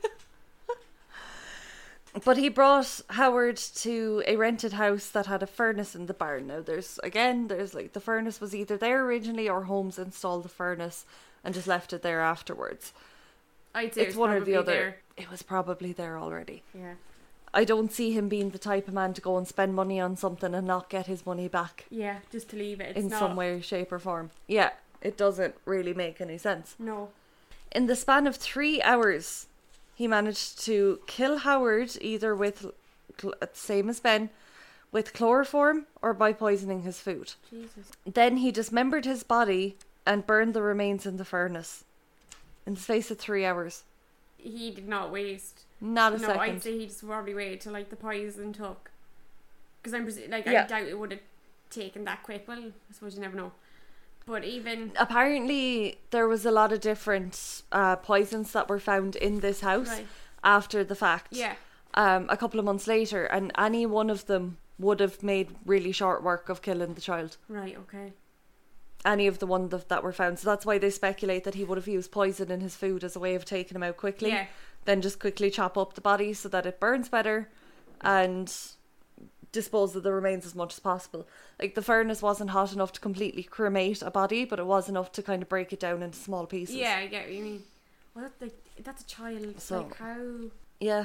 But he brought Howard to a rented house that had a furnace in the barn. Now, there's like, the furnace was either there originally or Holmes installed the furnace and just left it there afterwards. I'd say it's one or the other. There. It was probably there already. Yeah. I don't see him being the type of man to go and spend money on something and not get his money back. Yeah, just to leave it. In some way, shape or form. Yeah, it doesn't really make any sense. No. In the span of 3 hours, he managed to kill Howard either with, same as Ben, with chloroform or by poisoning his food. Jesus. Then he dismembered his body and burned the remains in the furnace. In the space of 3 hours. He did not waste. Not a second. I'd say he just probably waited till like the poison took. Because I doubt it would have taken that quick. Well, I suppose you never know. But even... Apparently, there was a lot of different poisons that were found in this house Right. after the fact. Yeah. A couple of months later, and any one of them would have made really short work of killing the child. Right, okay. Any of the ones that were found. So that's why they speculate that he would have used poison in his food as a way of taking him out quickly. Yeah. Then just quickly chop up the body so that it burns better and dispose of the remains as much as possible. Like, the furnace wasn't hot enough to completely cremate a body, but it was enough to kind of break it down into small pieces. Yeah, I get what you mean. Well, that's a child. So- Like, how... Yeah.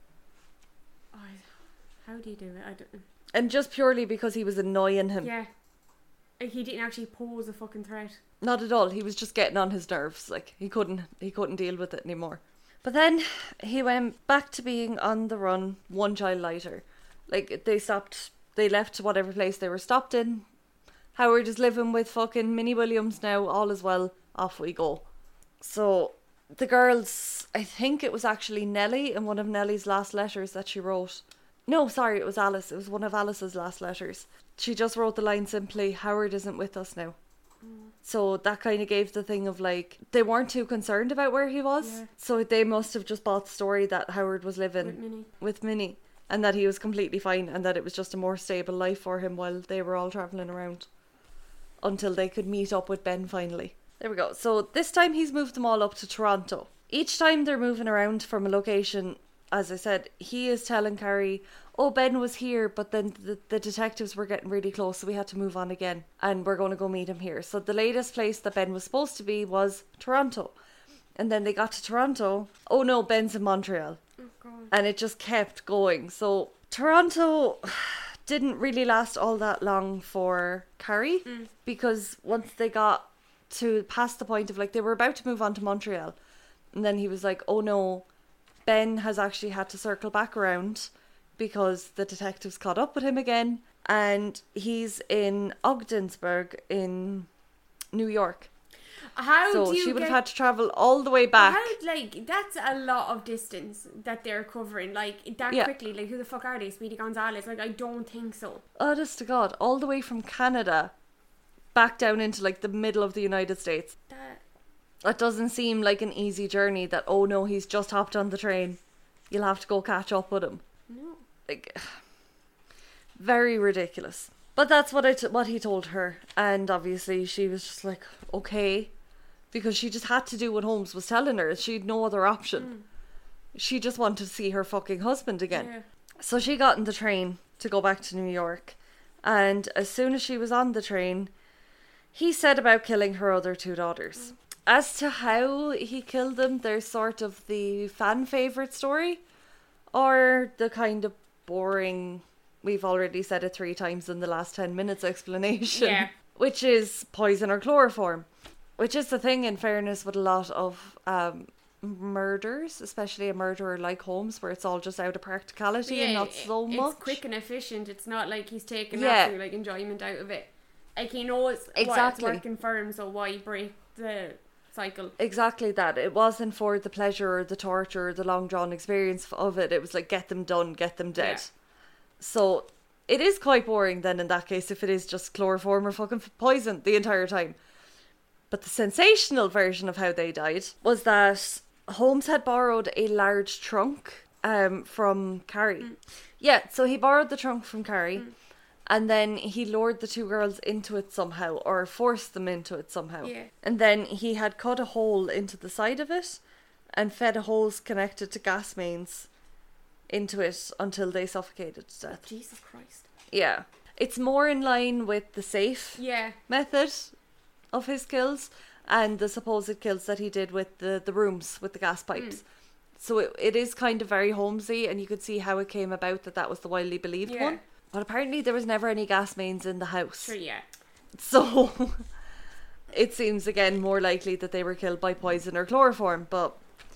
Oh, how do you do it? I don't know. And just purely because he was annoying him. Yeah. Like, he didn't actually pose a fucking threat. Not at all. He was just getting on his nerves. Like, he couldn't deal with it anymore. But then he went back to being on the run one child later. Like, they left whatever place they were stopped in. Howard is living with fucking Minnie Williams now. All is well. Off we go. So the girls, I think it was actually Nellie in one of Nellie's last letters that she wrote. No, sorry, it was Alice. It was one of Alice's last letters. She just wrote the line simply, Howard isn't with us now. So that kind of gave the thing of, like, they weren't too concerned about where he was. Yeah. So they must have just bought the story that Howard was living With Minnie. with Minnie and that he was completely fine and that it was just a more stable life for him while they were all travelling around until they could meet up with Ben finally. There we go. So this time he's moved them all up to Toronto. Each time they're moving around from a location, as I said, he is telling Carrie, oh, Ben was here, but then the detectives were getting really close, so we had to move on again, and we're going to go meet him here. So the latest place that Ben was supposed to be was Toronto. And then they got to Toronto. Oh no, Ben's in Montreal. Oh, God. And it just kept going. So Toronto didn't really last all that long for Carrie, because once they got to past the point of, like, they were about to move on to Montreal, and then he was like, oh no, Ben has actually had to circle back around because the detectives caught up with him again, and he's in Ogdensburg in New York. How So do you she would get... have had to travel all the way back. How, like, that's a lot of distance that they're covering, like, that Yeah. quickly. Like, who the fuck are they? Speedy Gonzales? Like, I don't think so. Honest to God, all the way from Canada back down into, like, the middle of the United States. That doesn't seem like an easy journey that, oh no, he's just hopped on the train. You'll have to go catch up with him. No. Like, very ridiculous. But that's what he told her. And obviously she was just like, okay. Because she just had to do what Holmes was telling her. She had no other option. She just wanted to see her fucking husband again. Yeah. So she got in the train to go back to New York. And as soon as she was on the train, he said about killing her other two daughters. As to how he killed them, there's sort of the fan favourite story, or the kind of boring, we've already said it 3 times in the last 10 minutes explanation, Yeah. which is poison or chloroform. Which is the thing, in fairness, with a lot of murders, especially a murderer like Holmes, where it's all just out of practicality and not so much. It's quick and efficient. It's not like he's taking Yeah. absolute, like, enjoyment out of it. Like, he knows what's Exactly. working for him, so why break the cycle? Exactly that. It wasn't for the pleasure or the torture or the long drawn experience of it. It was like, get them done, get them dead. Yeah. So it is quite boring then in that case if it is just chloroform or fucking poison the entire time. But the sensational version of how they died was that Holmes had borrowed a large trunk from Carrie. Yeah, so he borrowed the trunk from Carrie. And then he lured the two girls into it somehow, or forced them into it somehow. Yeah. And then he had cut a hole into the side of it and fed a hose connected to gas mains into it until they suffocated to death. Jesus Christ. Yeah. It's more in line with the safe Yeah. method of his kills and the supposed kills that he did with the rooms with the gas pipes. So it is kind of very Holmesy, and you could see how it came about that was the widely believed Yeah. one. But apparently there was never any gas mains in the house. Sure, yeah. So it seems again more likely that they were killed by poison or chloroform. But,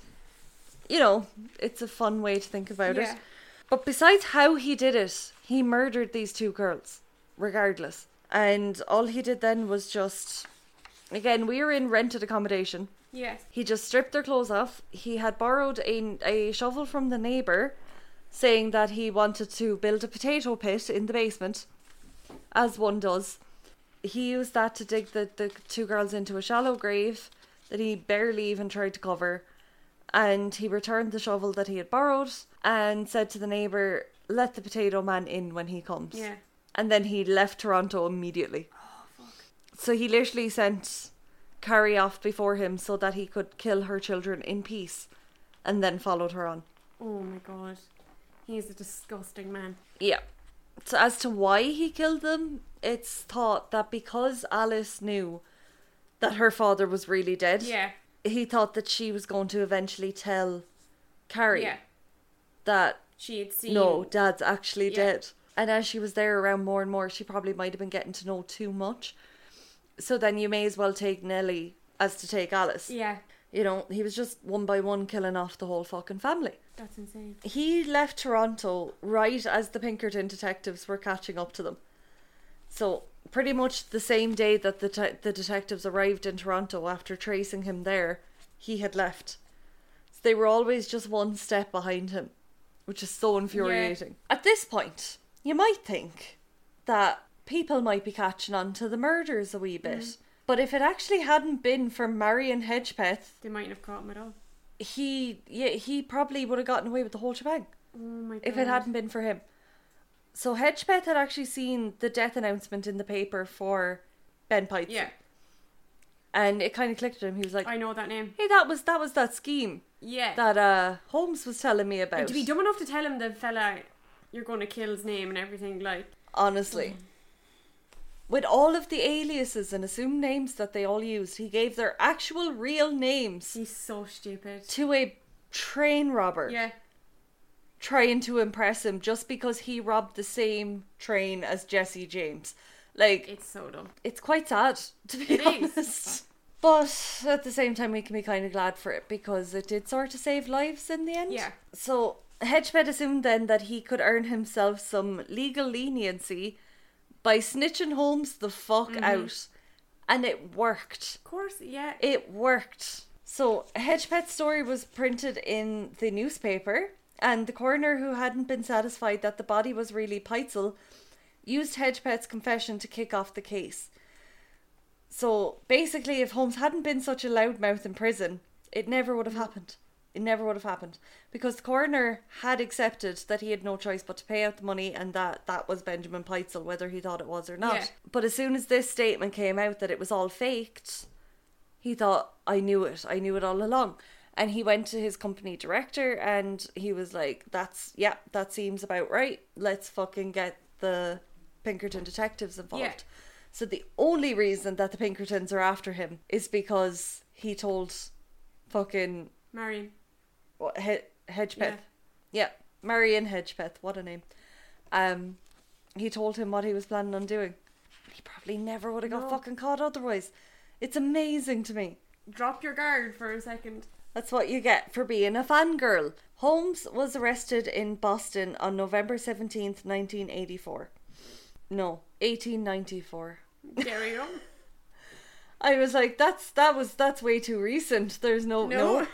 you know, it's a fun way to think about it. Yeah. But besides how he did it, he murdered these two girls, regardless. And all he did then was just... Again, we were in rented accommodation. Yes. He just stripped their clothes off. He had borrowed a shovel from the neighbour, saying that he wanted to build a potato pit in the basement. as one does. He used that to dig the two girls into a shallow grave that he barely even tried to cover. And he returned the shovel that he had borrowed and said to the neighbour, let the potato man in when he comes. Yeah. And then he left Toronto immediately. Oh, fuck. So he literally sent Carrie off before him so that he could kill her children in peace, and then followed her on. Oh my god. He's a disgusting man. Yeah. So as to why he killed them, it's thought that because Alice knew that her father was really dead, Yeah. he thought that she was going to eventually tell Carrie Yeah. that She had seen... no, Dad's actually Yeah. dead. And as she was there around more and more, she probably might have been getting to know too much. So then you may as well take Nellie as to take Alice. Yeah. You know, he was just one by one killing off the whole fucking family. That's insane. He left Toronto right as the Pinkerton detectives were catching up to them. So pretty much the same day that the detectives arrived in Toronto after tracing him there, he had left. So they were always just one step behind him, which is so infuriating. At this point, you might think that people might be catching on to the murders a wee bit. But if it actually hadn't been for Marion Hedgepeth, They mightn't have caught him at all. he probably would have gotten away with the whole shebang Oh my god. if it hadn't been for him. So Hedgepeth had actually seen the death announcement in the paper for Ben Piteson. Yeah. And it kind of clicked to him. He was like, I know that name. hey, that was that scheme Yeah. that Holmes was telling me about. And to be dumb enough to tell him the fella you're going to kill his name and everything, like... Honestly. With all of the aliases and assumed names that they all used, he gave their actual real names He's so stupid. to a train robber Yeah. trying to impress him just because he robbed the same train as Jesse James. Like, It's so dumb. it's quite sad, to be It is. honest. But at the same time, we can be kind of glad for it because it did sort of save lives in the end. Yeah. So Hedgepeth assumed then that he could earn himself some legal leniency by snitching Holmes the fuck out. And it worked. Of course, yeah. It worked. So Hedgepeth's story was printed in the newspaper, and the coroner, who hadn't been satisfied that the body was really Pitezel, used Hedgepeth's confession to kick off the case. So basically, if Holmes hadn't been such a loudmouth in prison, it never would have happened. It never would have happened. Because the coroner had accepted that he had no choice but to pay out the money, and that was Benjamin Pitezel, whether he thought it was or not. Yeah. But as soon as this statement came out that it was all faked, he thought, I knew it all along. And he went to his company director and he was like, that seems about right. Let's fucking get the Pinkerton detectives involved. Yeah. So the only reason that the Pinkertons are after him is because he told fucking Marion. what, Hedgepeth. Yeah, Marion Hedgepeth, what a name. He told him what he was planning on doing. He probably never would have got No. fucking caught otherwise. It's amazing to me. Drop your guard for a second. That's what you get for being a fangirl. Holmes was arrested in Boston on November 17th, 1984. No, 1894. There you go. I was like, that's way too recent. There's no.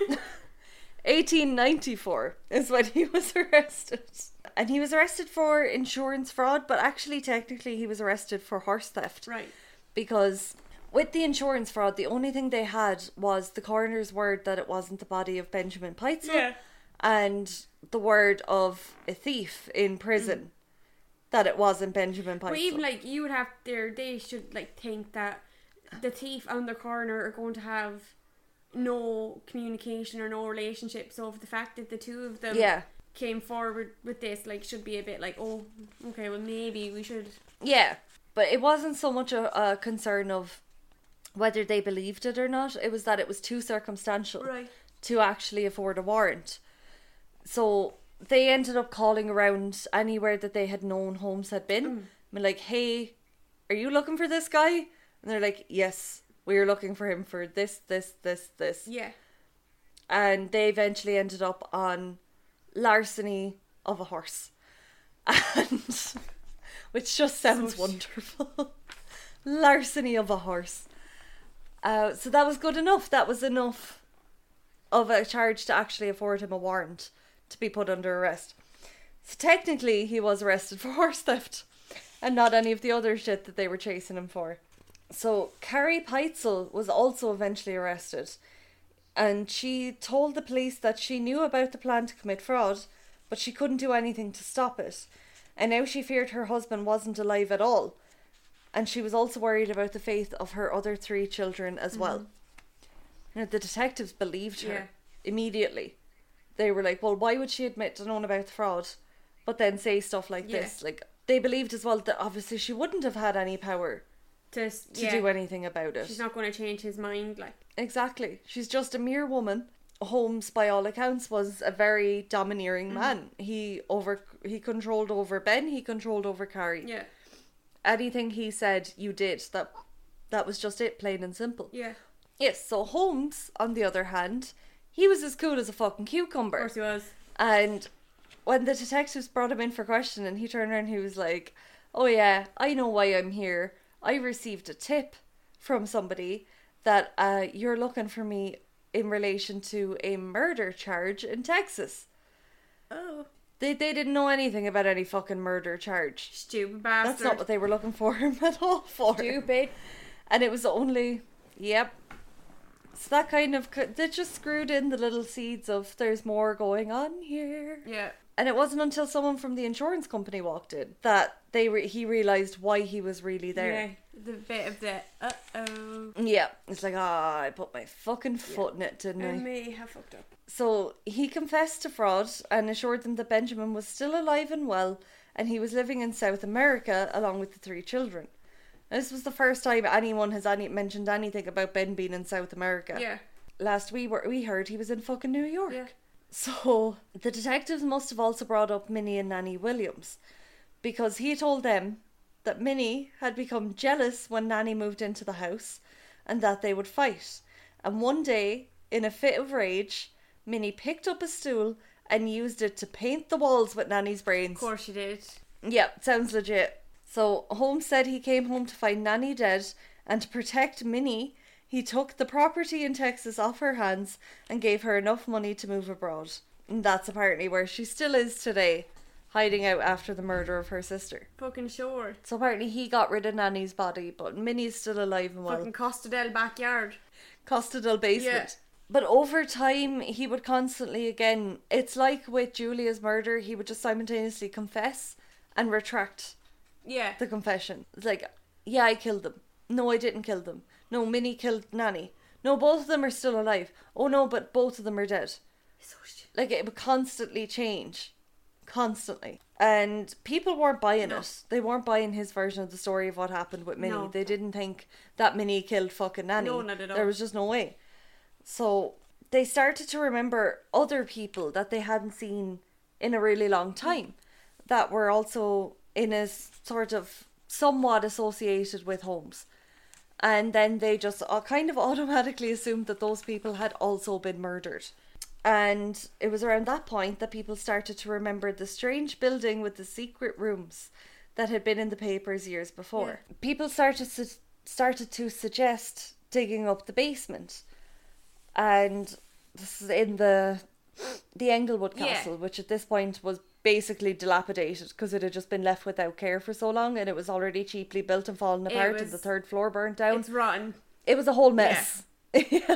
1894 is when he was arrested. And he was arrested for insurance fraud, but actually technically he was arrested for horse theft. Right. Because with the insurance fraud, the only thing they had was the coroner's word that it wasn't the body of Benjamin Pitezel, Yeah. and the word of a thief in prison that it wasn't Benjamin Pitezel. But even like you would have they should like think that the thief and the coroner are going to have no communication or no relationship. So if the fact that the two of them came forward with this like should be a bit like, oh, okay, well maybe we should. Yeah, but it wasn't so much a concern of whether they believed it or not. It was that it was too circumstantial to actually afford a warrant. So they ended up calling around anywhere that they had known Holmes had been. I mean, like, hey, are you looking for this guy? And they're like, yes, we're looking for him for this. Yeah. And they eventually ended up on larceny of a horse. And which just sounds wonderful. Larceny of a horse. So that was good enough. That was enough of a charge to actually afford him a warrant to be put under arrest. So technically he was arrested for horse theft. and not any of the other shit that they were chasing him for. So Carrie Peitzel was also eventually arrested, and she told the police that she knew about the plan to commit fraud, but she couldn't do anything to stop it. And now she feared her husband wasn't alive at all. And she was also worried about the fate of her other 3 children as well. Now, the detectives believed her immediately. They were like, well, why would she admit to knowing about the fraud, but then say stuff like this? Like, they believed as well that obviously she wouldn't have had any power to do anything about it. She's not going to change his mind, like. Exactly. She's just a mere woman. Holmes, by all accounts, was a very domineering man. He controlled over Ben, he controlled over Carrie. Yeah. Anything he said, you did. That was just it, plain and simple. Yeah. Yes, so Holmes, on the other hand, he was as cool as a fucking cucumber. Of course he was. And when the detectives brought him in for questioning, he turned around and he was like, oh yeah, I know why I'm here. I received a tip from somebody that you're looking for me in relation to a murder charge in Texas. Oh. They didn't know anything about any fucking murder charge. Stupid bastard. That's not what they were looking for him at all for. Stupid. And it was only, yep. So that kind of, they just screwed in the little seeds of there's more going on here. Yeah. And it wasn't until someone from the insurance company walked in that he realised why he was really there. Yeah, the bit of the uh-oh. Yeah, it's like, I put my fucking foot in it, didn't I? I may have fucked up. So he confessed to fraud and assured them that Benjamin was still alive and well, and he was living in South America along with the 3 children. Now, this was the first time anyone has mentioned anything about Ben being in South America. Yeah. Last we heard he was in fucking New York. Yeah. So the detectives must have also brought up Minnie and Nanny Williams, because he told them that Minnie had become jealous when Nanny moved into the house and that they would fight. And one day, in a fit of rage, Minnie picked up a stool and used it to paint the walls with Nanny's brains. Of course she did. Yeah, sounds legit. So Holmes said he came home to find Nanny dead, and to protect Minnie, he took the property in Texas off her hands and gave her enough money to move abroad. And that's apparently where she still is today, hiding out after the murder of her sister. Fucking sure. So apparently he got rid of Nanny's body, but Minnie's still alive and well. Fucking Costa del backyard. Costa del basement. Yeah. But over time, he would constantly, again, it's like with Julia's murder, he would just simultaneously confess and retract the confession. It's like, yeah, I killed them. No, I didn't kill them. No, Minnie killed Nanny. No, both of them are still alive. Oh no, but both of them are dead. So stupid. Like, it would constantly change. Constantly. And people weren't buying it. They weren't buying his version of the story of what happened with Minnie. No. They didn't think that Minnie killed fucking Nanny. No, not at all. There was just no way. So they started to remember other people that they hadn't seen in a really long time that were also in a sort of somewhat associated with Holmes. And then they just kind of automatically assumed that those people had also been murdered. And it was around that point that people started to remember the strange building with the secret rooms that had been in the papers years before. Yeah. People started to suggest digging up the basement. And this is in the Englewood Castle, which at this point was basically dilapidated because it had just been left without care for so long, and it was already cheaply built and fallen apart, and the 3rd floor burnt down. It's rotten. It was a whole mess. Yeah.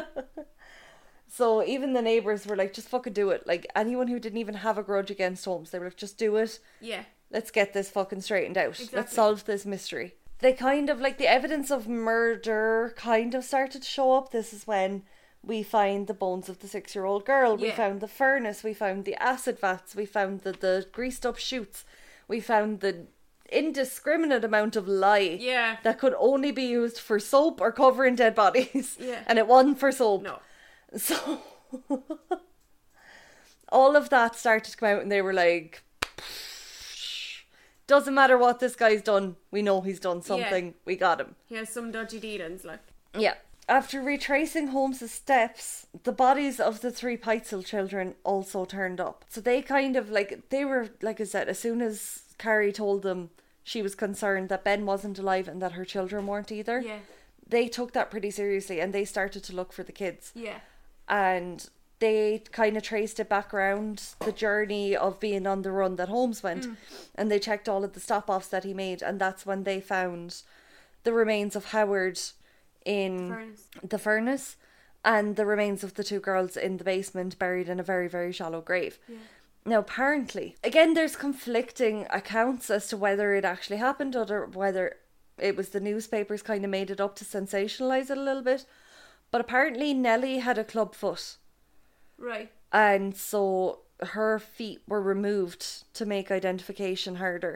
So even the neighbours were like, just fucking do it. Like, anyone who didn't even have a grudge against Holmes, they were like, just do it. Yeah. Let's get this fucking straightened out. Exactly. Let's solve this mystery. They kind of, like, the evidence of murder kind of started to show up. This is when we find the bones of the 6-year-old girl. We found the furnace. We found the acid vats. We found the greased up chutes. We found the indiscriminate amount of lye that could only be used for soap or covering dead bodies. Yeah. And it wasn't for soap. No. So all of that started to come out, and they were like, doesn't matter what this guy's done, we know he's done something. We got him. He has some dodgy dealings, like. Yeah. After retracing Holmes' steps, the bodies of the 3 Peitzel children also turned up. So they kind of, like, they were, like I said, as soon as Carrie told them she was concerned that Ben wasn't alive and that her children weren't either, they took that pretty seriously, and they started to look for the kids. Yeah. And they kind of traced it back around the journey of being on the run that Holmes went, and they checked all of the stop-offs that he made, and that's when they found the remains of Howard in the furnace and the remains of the 2 girls in the basement, buried in a very, very shallow grave. Yeah. Now, apparently, again, there's conflicting accounts as to whether it actually happened or whether it was the newspapers kind of made it up to sensationalise it a little bit. But apparently Nellie had a club foot. Right. And so her feet were removed to make identification harder.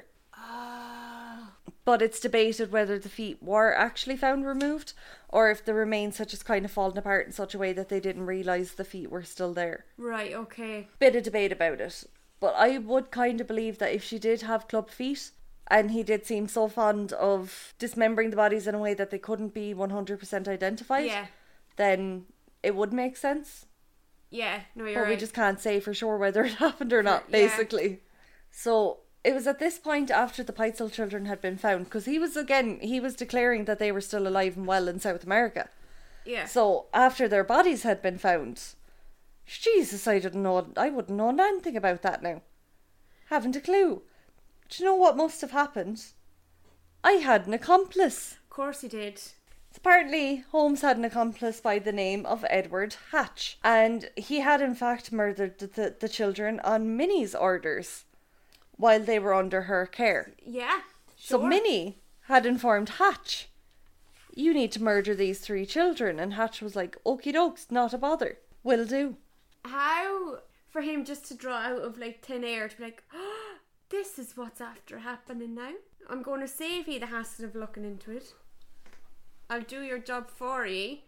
But it's debated whether the feet were actually found removed or if the remains had just kind of fallen apart in such a way that they didn't realise the feet were still there. Right, okay. Bit of debate about it. But I would kind of believe that if she did have club feet and he did seem so fond of dismembering the bodies in a way that they couldn't be 100% identified, then it would make sense. Yeah, no, you're but right. We just can't say for sure whether it happened or not, basically. Yeah. So it was at this point after the Peitzel children had been found, because he was declaring that they were still alive and well in South America. Yeah. So after their bodies had been found, Jesus, I wouldn't know anything about that now. Haven't a clue. Do you know what must have happened? I had an accomplice. Of course he did. Apparently, Holmes had an accomplice by the name of Edward Hatch, and he had in fact murdered the children on Minnie's orders while they were under her care. Yeah, sure. So Minnie had informed Hatch, you need to murder these 3 children, and Hatch was like, okie dokes, not a bother, will do. How for him just to draw out of like thin air to be like, oh, this is what's after happening now. I'm going to save you the hassle of looking into it. I'll do your job for you.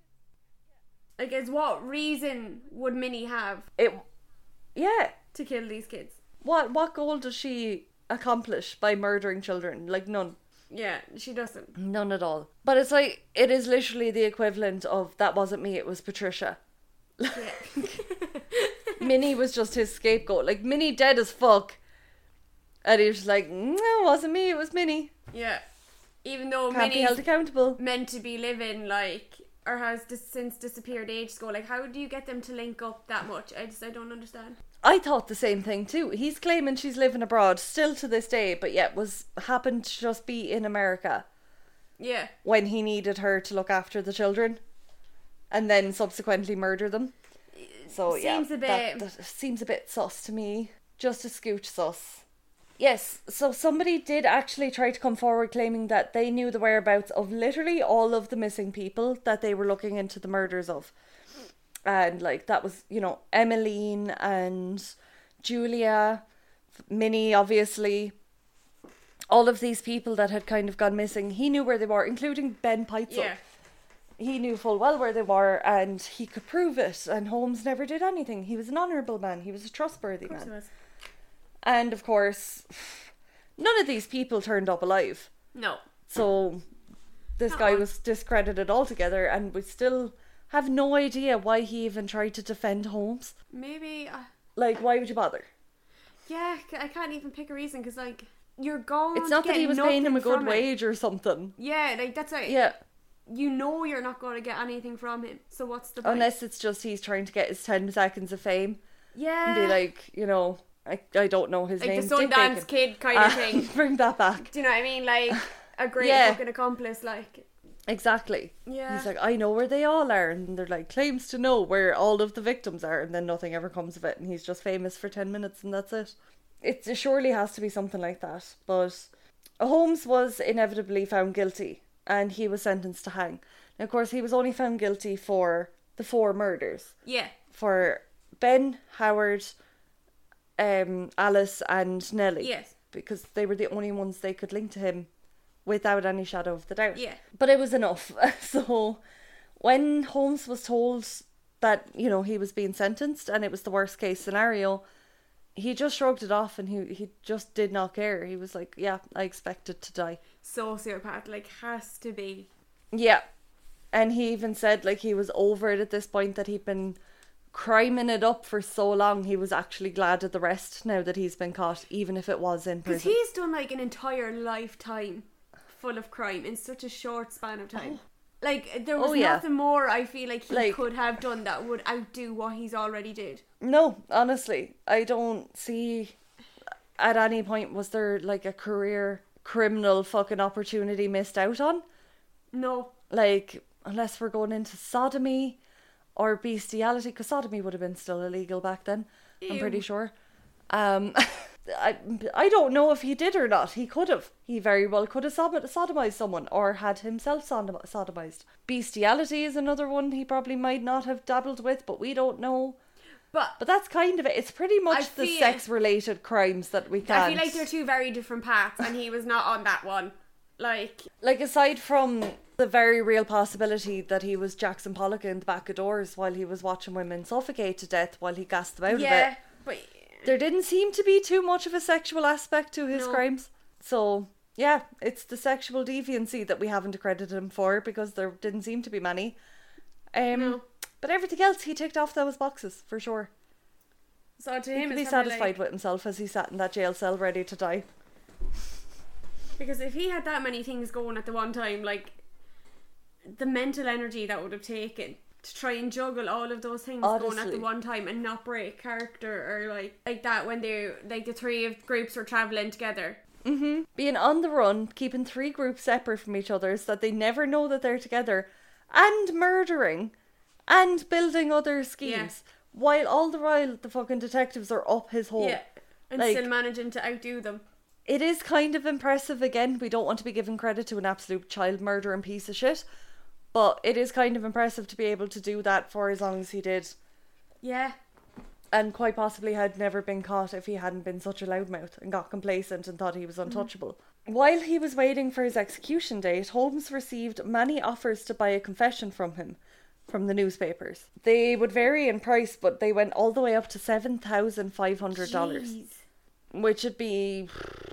I guess what reason would Minnie have? To kill these kids. What goal does she accomplish by murdering children? Like none. Yeah, she doesn't. None at all. But it's like, it is literally the equivalent of, that wasn't me, it was Patricia. Yeah. Minnie was just his scapegoat. Like, Minnie dead as fuck. And he was like, no, it wasn't me, it was Minnie. Yeah. Even though Can't be held accountable. Meant to be living, like, or has since disappeared ages ago. Like, how do you get them to link up that much? I don't understand. I thought the same thing too. He's claiming she's living abroad still to this day, but yet happened to just be in America. Yeah. When he needed her to look after the children, and then subsequently murder them. So seems that seems a bit sus to me. Just a scooch sus. Yes, so somebody did actually try to come forward claiming that they knew the whereabouts of literally all of the missing people that they were looking into the murders of. And, like, that was, Emmeline and Julia, Minnie, obviously. All of these people that had kind of gone missing, he knew where they were, including Ben Peitzel. Yeah. He knew full well where they were, and he could prove it, and Holmes never did anything. He was an honourable man. He was a trustworthy man. He was. And, of course, none of these people turned up alive. No. So, this guy was discredited altogether, and we still have no idea why he even tried to defend Holmes. Maybe... like, why would you bother? Yeah, I can't even pick a reason, because, like, you're going It's not that he was paying him a good wage or something. Yeah, like, that's right. Yeah. You know you're not going to get anything from him, so what's the point? Unless it's just he's trying to get his 10 seconds of fame. Yeah. And be like, I don't know his name. Like the Sundance Kid kind of thing. Bring that back. Do you know what I mean? Like, a great fucking accomplice, like... Exactly. Yeah. He's like, I know where they all are, and they're like, claims to know where all of the victims are, and then nothing ever comes of it, and he's just famous for 10 minutes, and that's it. It surely has to be something like that. But Holmes was inevitably found guilty, and he was sentenced to hang. Now, of course, he was only found guilty for the 4 murders. Yeah. For Ben, Howard, Alice, and Nellie. Yes. Because they were the only ones they could link to him without any shadow of the doubt. Yeah. But it was enough. So when Holmes was told that, he was being sentenced and it was the worst case scenario, he just shrugged it off, and he just did not care. He was like, yeah, I expected to die. Sociopath, like, has to be. Yeah. And he even said, like, he was over it at this point, that he'd been criming it up for so long. He was actually glad of the rest now that he's been caught, even if it was in prison. Because he's done, like, an entire lifetime full of crime in such a short span of time. Like, there was nothing more I feel like he could have done that would outdo what he's already did. No, honestly, I don't see at any point was there like a career criminal fucking opportunity missed out on. No. Like, unless we're going into sodomy or bestiality, because sodomy would have been still illegal back then. Ew. I'm pretty sure. I don't know if he did or not. He could have. He very well could have sodomized someone or had himself sodomized. Bestiality is another one he probably might not have dabbled with, but we don't know. But that's kind of it. It's pretty much the sex-related crimes that we can't. I feel like they're two very different paths, and he was not on that one. Like aside from the very real possibility that he was Jackson Pollock in the back of doors while he was watching women suffocate to death while he gassed them out of it. But there didn't seem to be too much of a sexual aspect to his crimes. So, yeah, it's the sexual deviancy that we haven't accredited him for because there didn't seem to be many. No. But everything else, he ticked off those boxes, for sure. So to him, he could be satisfied with himself as he sat in that jail cell ready to die. Because if he had that many things going at the one time, like, the mental energy that would have taken to try and juggle all of those things going at the one time and not break character or like that when they like the three of groups were travelling together. Mm-hmm. Being on the run, keeping three groups separate from each other so that they never know that they're together, and murdering and building other schemes while all the while the fucking detectives are up his hole. Yeah, and still managing to outdo them. It is kind of impressive. Again, we don't want to be giving credit to an absolute child murdering piece of shit, but it is kind of impressive to be able to do that for as long as he did. Yeah. And quite possibly had never been caught if he hadn't been such a loudmouth and got complacent and thought he was untouchable. While he was waiting for his execution date, Holmes received many offers to buy a confession from him, from the newspapers. They would vary in price, but they went all the way up to $7,500. Which would be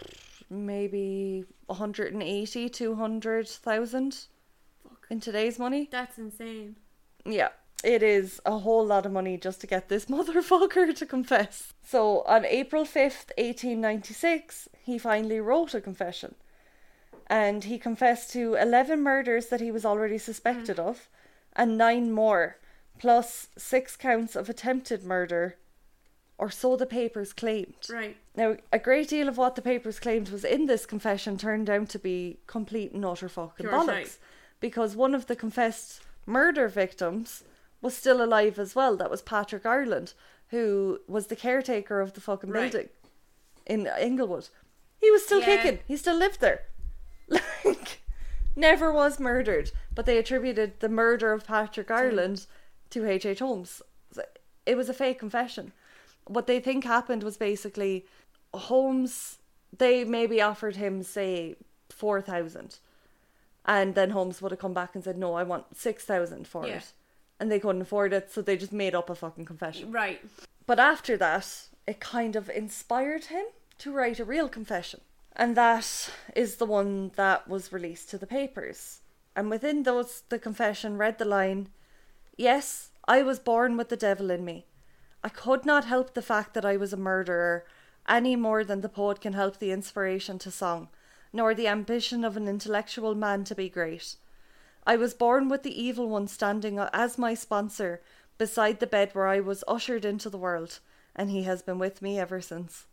maybe 180, 200,000 in today's money. That's insane. Yeah. It is a whole lot of money just to get this motherfucker to confess. So, on April 5th, 1896, he finally wrote a confession. And he confessed to 11 murders that he was already suspected of, and 9 more, plus 6 counts of attempted murder, or so the papers claimed. Right. Now, a great deal of what the papers claimed was in this confession turned out to be complete and utter fucking bollocks. Right. Because one of the confessed murder victims was still alive as well. That was Patrick Ireland, who was the caretaker of the fucking building in Inglewood. He was still kicking. He still lived there. Like, never was murdered. But they attributed the murder of Patrick Ireland to H.H. Holmes. It was a fake confession. What they think happened was basically Holmes, they maybe offered him, say, 4,000. And then Holmes would have come back and said, no, I want 6,000 for it. And they couldn't afford it, so they just made up a fucking confession. Right. But after that, it kind of inspired him to write a real confession. And that is the one that was released to the papers. And within those, the confession read the line, "Yes, I was born with the devil in me. I could not help the fact that I was a murderer, any more than the poet can help the inspiration to song, nor the ambition of an intellectual man to be great. I was born with the evil one standing as my sponsor beside the bed where I was ushered into the world, and he has been with me ever since."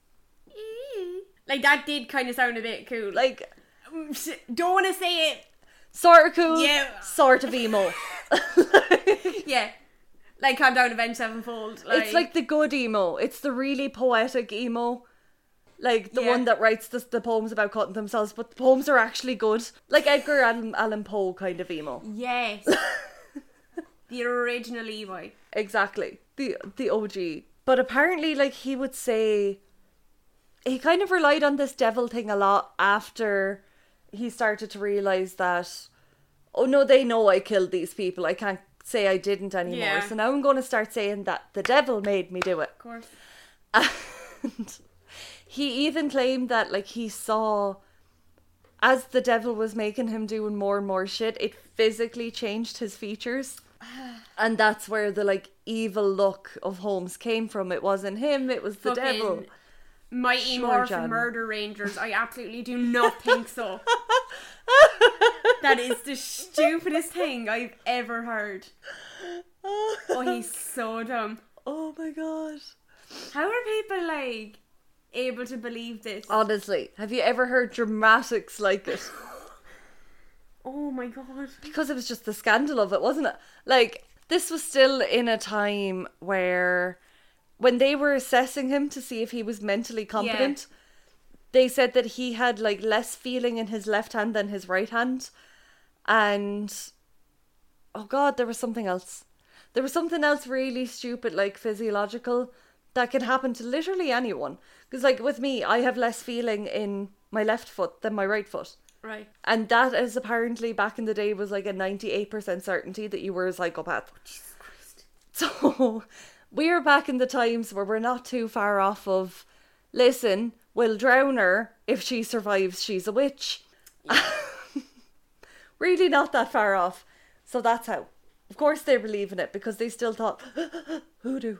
Like, that did kind of sound a bit cool. Like, don't want to say it. Sort of cool, sort of emo. Yeah. Like, Calm Down, Avenged Sevenfold. Like, it's like the good emo. It's the really poetic emo. Like, the one that writes the poems about cutting themselves, but the poems are actually good. Like Edgar Allan Poe kind of emo. Yes. The original emo. Exactly. The OG. But apparently, like, he would say... He kind of relied on this devil thing a lot after he started to realise that, oh no, they know I killed these people. I can't say I didn't anymore. Yeah. So now I'm going to start saying that the devil made me do it. Of course. And he even claimed that, like, he saw, as the devil was making him doing more and more shit, it physically changed his features. And that's where the, like, evil look of Holmes came from. It wasn't him, it was the devil. Mighty Morphin Murder Rangers. I absolutely do not think so. That is the stupidest thing I've ever heard. Oh, he's so dumb. Oh my god. How are people, like, able to believe this? Honestly, have you ever heard dramatics like it? Oh my god. Because it was just the scandal of it, wasn't it? Like, this was still in a time where, when they were assessing him to see if he was mentally competent, they said that he had, like, less feeling in his left hand than his right hand. And, oh god, there was something else. There was something else really stupid, like physiological, that can happen to literally anyone. Because, like, with me, I have less feeling in my left foot than my right foot. Right. And that is apparently, back in the day, was like a 98% certainty that you were a psychopath. Jesus Christ. So, we're back in the times where we're not too far off of, listen, we'll drown her. If she survives, she's a witch. Yeah. Really not that far off. So that's how. Of course they believe in it, because they still thought, hoodoo.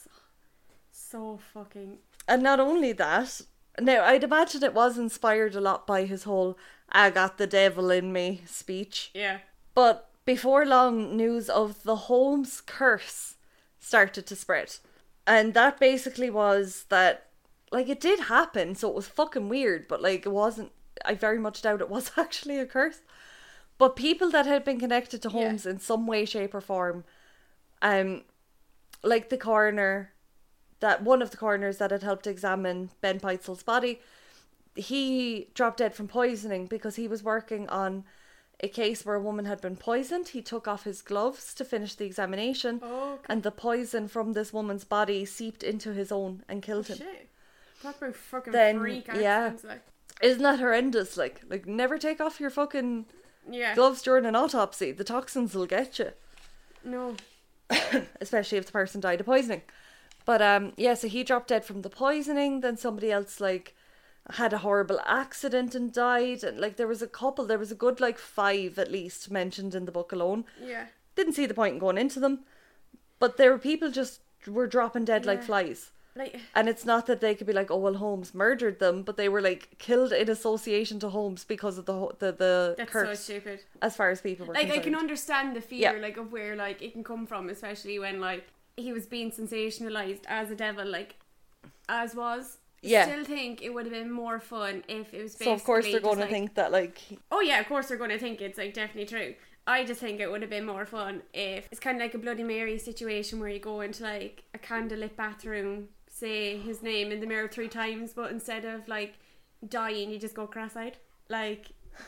So fucking... And not only that, now I'd imagine it was inspired a lot by his whole "I got the devil in me" speech. Yeah. But before long, news of the Holmes curse started to spread. And that basically was that, like, it did happen, so it was fucking weird, but, like, it wasn't, I very much doubt it was actually a curse. But people that had been connected to Holmes in some way, shape or form, like the coroner, that one of the coroners that had helped examine Ben Peitzel's body, he dropped dead from poisoning because he was working on a case where a woman had been poisoned. He took off his gloves to finish the examination, and the poison from this woman's body seeped into his own and killed him. Shit. Proper fucking Then, freak yeah. like. Isn't that horrendous? Like, never take off your fucking gloves during an autopsy. The toxins will get you. No. Especially if the person died of poisoning. But, so he dropped dead from the poisoning. Then somebody else, like, had a horrible accident and died. And, like, there was a good, like, 5 at least mentioned in the book alone. Yeah. Didn't see the point in going into them. But there were people just were dropping dead like flies. Like, and it's not that they could be like, oh, well, Holmes murdered them, but they were, like, killed in association to Holmes because of the that's curse. so stupid. As far as people were like, concerned. I can understand the fear, like, of where, like, it can come from, especially when, like, he was being sensationalized as a devil, like, as was. I still think it would have been more fun if it was basically... So, of course, they're going to like, think that, like... Oh, yeah, of course they're going to think it's, like, definitely true. I just think it would have been more fun if... It's kind of like a Bloody Mary situation where you go into, like, a candlelit bathroom, say his name in the mirror 3 times, but instead of, like, dying, you just go cross-eyed. Like...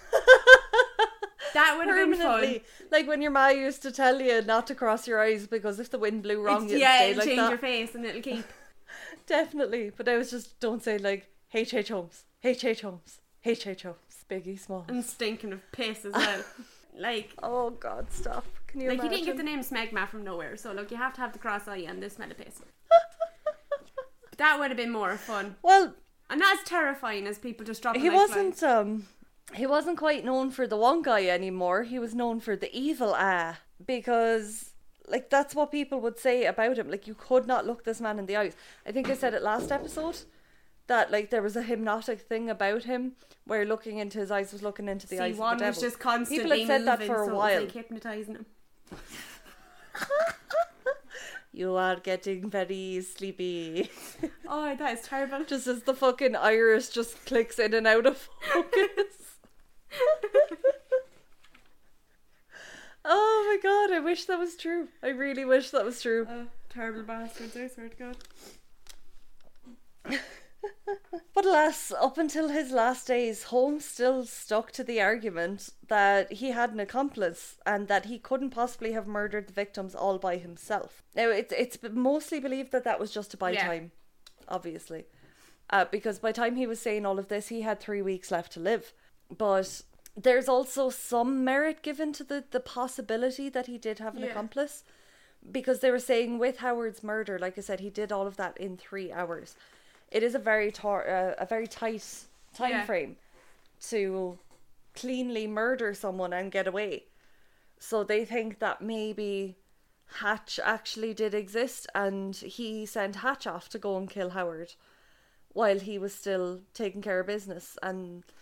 That would have been fun. Like when your ma used to tell you not to cross your eyes because if the wind blew wrong, you'd stay like that. Yeah, change your face and it'll keep. Definitely. But I was just, don't say like, H.H. Holmes, H.H. Holmes, H.H. Holmes, Biggie Smalls. And stinking of piss as well. Like... Oh God, stop. Can you imagine? He didn't get the name Smegma from nowhere, so look, you have to have the cross eye and the smell of piss. That would have been more fun. Well... And not as terrifying as people just dropping He wasn't quite known for the one guy anymore. He was known for the evil because, like, that's what people would say about him. Like, you could not look this man in the eyes. I think I said it last episode that, like, there was a hypnotic thing about him where looking into his eyes was looking into the eyes of the devil. One was just constantly people had said moving, that for a so while. It was like hypnotising him. You are getting very sleepy. Oh, that is terrible. Just as the fucking iris just clicks in and out of focus. Oh my God, I wish that was true. I really wish that was true. Terrible bastards, I swear to God. But alas, up until his last days, Holmes still stuck to the argument that he had an accomplice and that he couldn't possibly have murdered the victims all by himself. Now, it's mostly believed that that was just to buy time, obviously. Because by the time he was saying all of this, he had 3 weeks left to live. But there's also some merit given to the possibility that he did have an accomplice. Because they were saying with Howard's murder, like I said, he did all of that in 3 hours. It is a very tight time frame to cleanly murder someone and get away. So they think that maybe Hatch actually did exist and he sent Hatch off to go and kill Howard while he was still taking care of business. And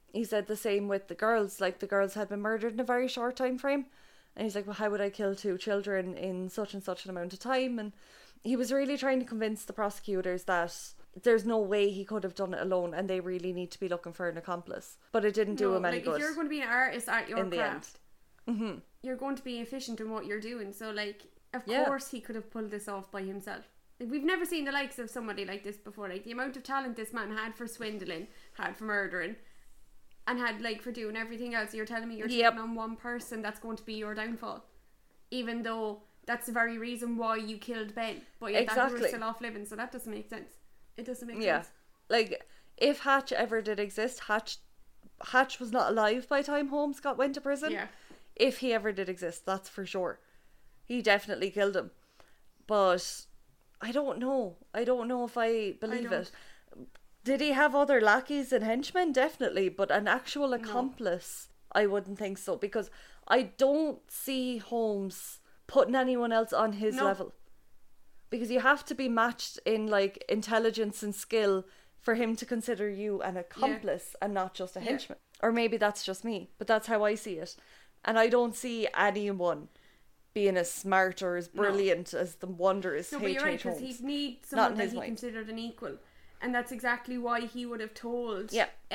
he said the same with the girls. Like, the girls had been murdered in a very short time frame. And he's like, well, how would I kill 2 children in such and such an amount of time? And he was really trying to convince the prosecutors that there's no way he could have done it alone, and they really need to be looking for an accomplice. But it didn't do him any good. If you're going to be an artist at your in the craft, end. you're going to be efficient in what you're doing. So, like, of course he could have pulled this off by himself. Like, we've never seen the likes of somebody like this before. Like, the amount of talent this man had for swindling, had for murdering, and had, like, for doing everything else. You're telling me you're taking on one person that's going to be your downfall, even though that's the very reason why you killed Ben, but yet that you were still off living. So that doesn't make sense. It doesn't make sense. Like, if Hatch ever did exist, Hatch was not alive by the time Holmes went to prison. Yeah. If he ever did exist, that's for sure. He definitely killed him. But I don't know. I don't know if I believe it. Did he have other lackeys and henchmen? Definitely. But an actual accomplice, I wouldn't think so. Because I don't see Holmes putting anyone else on his level. Because you have to be matched in, like, intelligence and skill for him to consider you an accomplice and not just a henchman. Or maybe that's just me, but that's how I see it. And I don't see anyone being as smart or as brilliant as the wondrous H.H. Holmes. No, but you're right, because he'd need someone that he considered an equal. And that's exactly why he would have told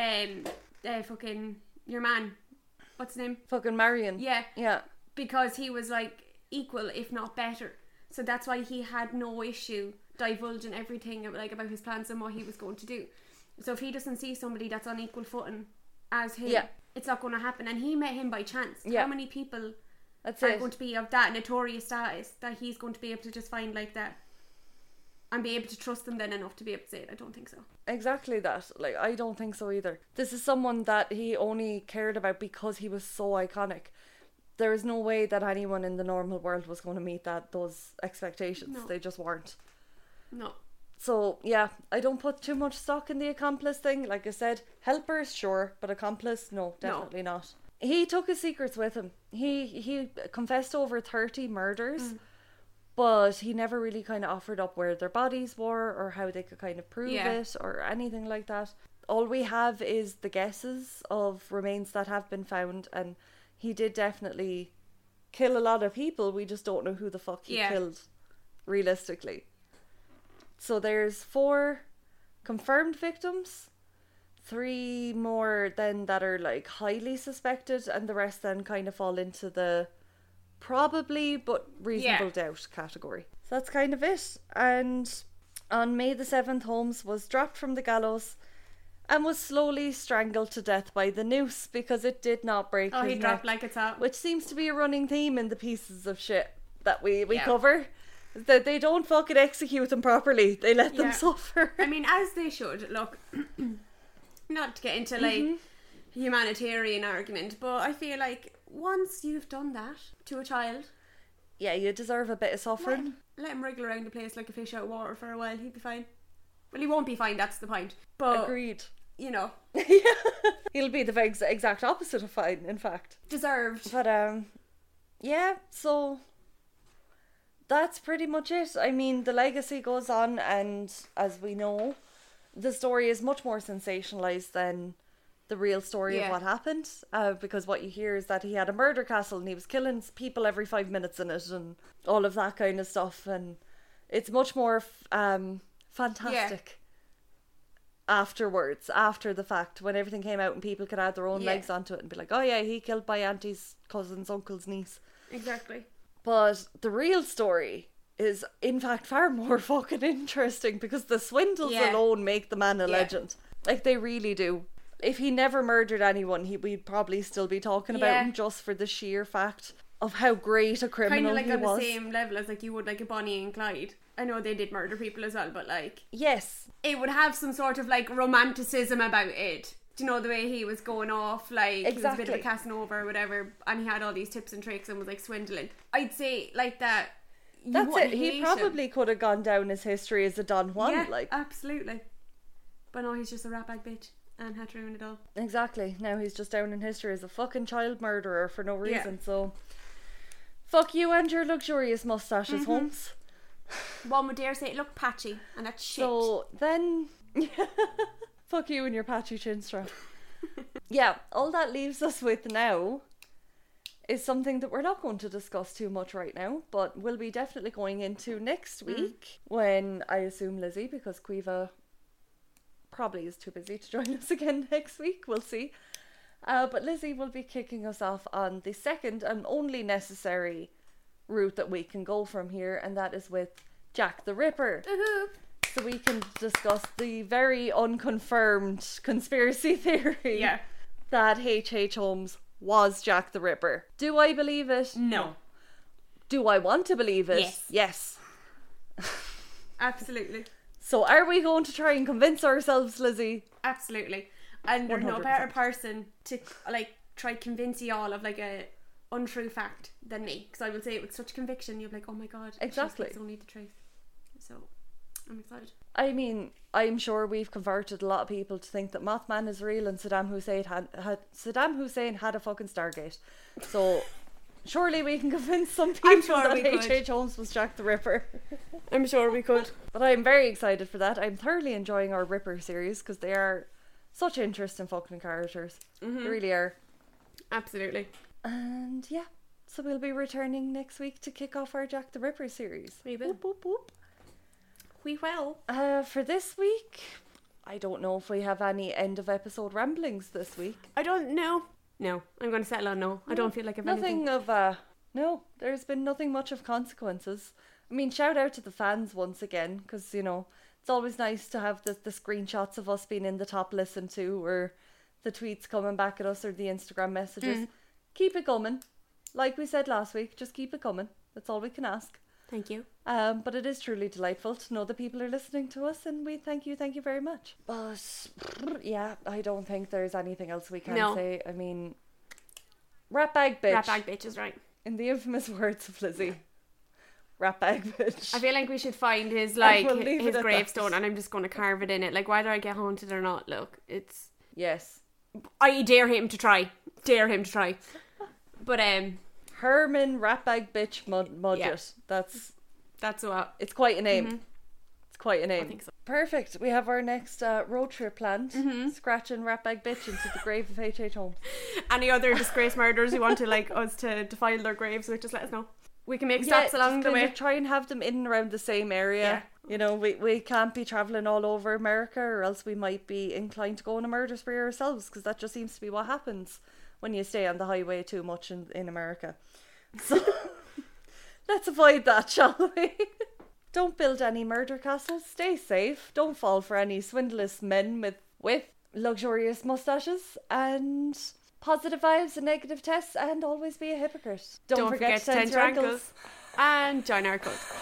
fucking your man, what's his name? Fucking Marion. Yeah. Because he was, like, equal, if not better. So that's why he had no issue divulging everything about his plans and what he was going to do. So if he doesn't see somebody that's on equal footing as him, it's not going to happen. And he met him by chance. How many people are going to be of that notorious status that he's going to be able to just find like that and be able to trust them then enough to be able to say it? I don't think so. Exactly that. Like, I don't think so either. This is someone that he only cared about because he was so iconic. There is no way that anyone in the normal world was going to meet those expectations. No. They just weren't. No. So, yeah, I don't put too much stock in the accomplice thing. Like I said, helpers, sure, but accomplice, no, definitely not. He took his secrets with him. He confessed over 30 murders, but he never really kind of offered up where their bodies were or how they could kind of prove it or anything like that. All we have is the guesses of remains that have been found, and he did definitely kill a lot of people. We just don't know who the fuck he killed, realistically. So there's 4 confirmed victims, 3 more then that are, like, highly suspected, and the rest then kind of fall into the probably but reasonable doubt category. So that's kind of it. And on May the 7th, Holmes was dropped from the gallows and was slowly strangled to death by the noose because it did not break his neck. He dropped like it's hot. Which seems to be a running theme in the pieces of shit that we cover. That they don't fucking execute them properly. They let them suffer. I mean, as they should. Look, not to get into, like, humanitarian argument, but I feel like once you've done that to a child... Yeah, you deserve a bit of suffering. Let him wriggle around the place like a fish out of water for a while. He'd be fine. Well, he won't be fine, that's the point. But, agreed. You know. He'll be the exact opposite of fine, in fact. Deserved. But, yeah, so that's pretty much it. I mean, the legacy goes on, and as we know, the story is much more sensationalised than the real story of what happened, because what you hear is that he had a murder castle and he was killing people every 5 minutes in it and all of that kind of stuff, and it's much more fantastic afterwards, after the fact, when everything came out and people could add their own legs onto it and be like, oh yeah, he killed my auntie's cousin's uncle's niece. Exactly. But the real story is in fact far more fucking interesting, because the swindles alone make the man a legend. Like, they really do. If he never murdered anyone, we'd probably still be talking about him just for the sheer fact of how great a criminal he was. Kind of like on the same level as, like, you would like a Bonnie and Clyde. I know they did murder people as well, but, like... Yes. It would have some sort of, like, romanticism about it. Do you know, the way he was going off, like, he was a bit of a Casanova or whatever, and he had all these tips and tricks and was, like, swindling. I'd say, like, that... That's it. He probably could have gone down his history as a Don Juan, like. Absolutely. But no, he's just a ratbag bitch and had to ruin it all. Exactly. Now he's just down in history as a fucking child murderer for no reason, so... Fuck you and your luxurious moustaches, Holmes. One would dare say it looked patchy, and that's shit. So then... Fuck you and your patchy chin strap. Yeah, all that leaves us with now is something that we're not going to discuss too much right now, but we'll be definitely going into next week when I assume Lizzie, because Quiva probably is too busy to join us again next week. We'll see. But Lizzie will be kicking us off on the second and only necessary route that we can go from here, and that is with Jack the Ripper. So we can discuss the very unconfirmed conspiracy theory that H.H. Holmes was Jack the Ripper. Do I believe it? No. Do I want to believe it? Yes. Absolutely. So are we going to try and convince ourselves, Lizzie? Absolutely. And there's no 100%. better person to like try convince you all of like a untrue fact than me, because I will say it with such conviction. You'll be like, oh my god, exactly, it's only the truth. So I'm excited. I mean, I'm sure we've converted a lot of people to think that Mothman is real and Saddam Hussein had a fucking Stargate. So surely we can convince some people that H.H. Holmes was Jack the Ripper. I'm sure we could. But I'm very excited for that. I'm thoroughly enjoying our Ripper series because they are such interesting fucking characters. They really are. Absolutely. And yeah, so we'll be returning next week to kick off our Jack the Ripper series. We will. Whoop, whoop, whoop. We will. For this week, I don't know if we have any end of episode ramblings this week. I don't know. No, I'm going to settle on no. I don't feel like I've nothing of no, there's been nothing much of consequences. I mean, shout out to the fans once again, because, you know, it's always nice to have the screenshots of us being in the top listen to, or the tweets coming back at us, or the Instagram messages. Keep it coming. Like we said last week, just keep it coming. That's all we can ask. Thank you. But it is truly delightful to know that people are listening to us, and we thank you very much. But yeah, I don't think there's anything else we can say. I mean, ratbag bitch. Ratbag bitch is right. In the infamous words of Lizzie, ratbag bitch. I feel like we should find his his gravestone, and I'm just going to carve it in it. Like, whether I get haunted or not, look, it's I dare him to try. But Herman ratbag bitch Mudgett. That's what. It's quite a name. It's quite a name. I think so. Perfect. We have our next road trip planned. Scratching ratbag bitch into the grave of H.H. Holmes. Any other disgraced murderers who want to us to defile their graves, just let us know. We can make stops along the way. Try and have them in and around the same area. You know, we can't be travelling all over America, or else we might be inclined to go on a murder spree ourselves, because that just seems to be what happens when you stay on the highway too much in America. So let's avoid that, shall we? Don't build any murder castles. Stay safe. Don't fall for any swindless men with luxurious mustaches, and positive vibes and negative tests, and always be a hypocrite. Don't forget to tend your ankles. And join our cult.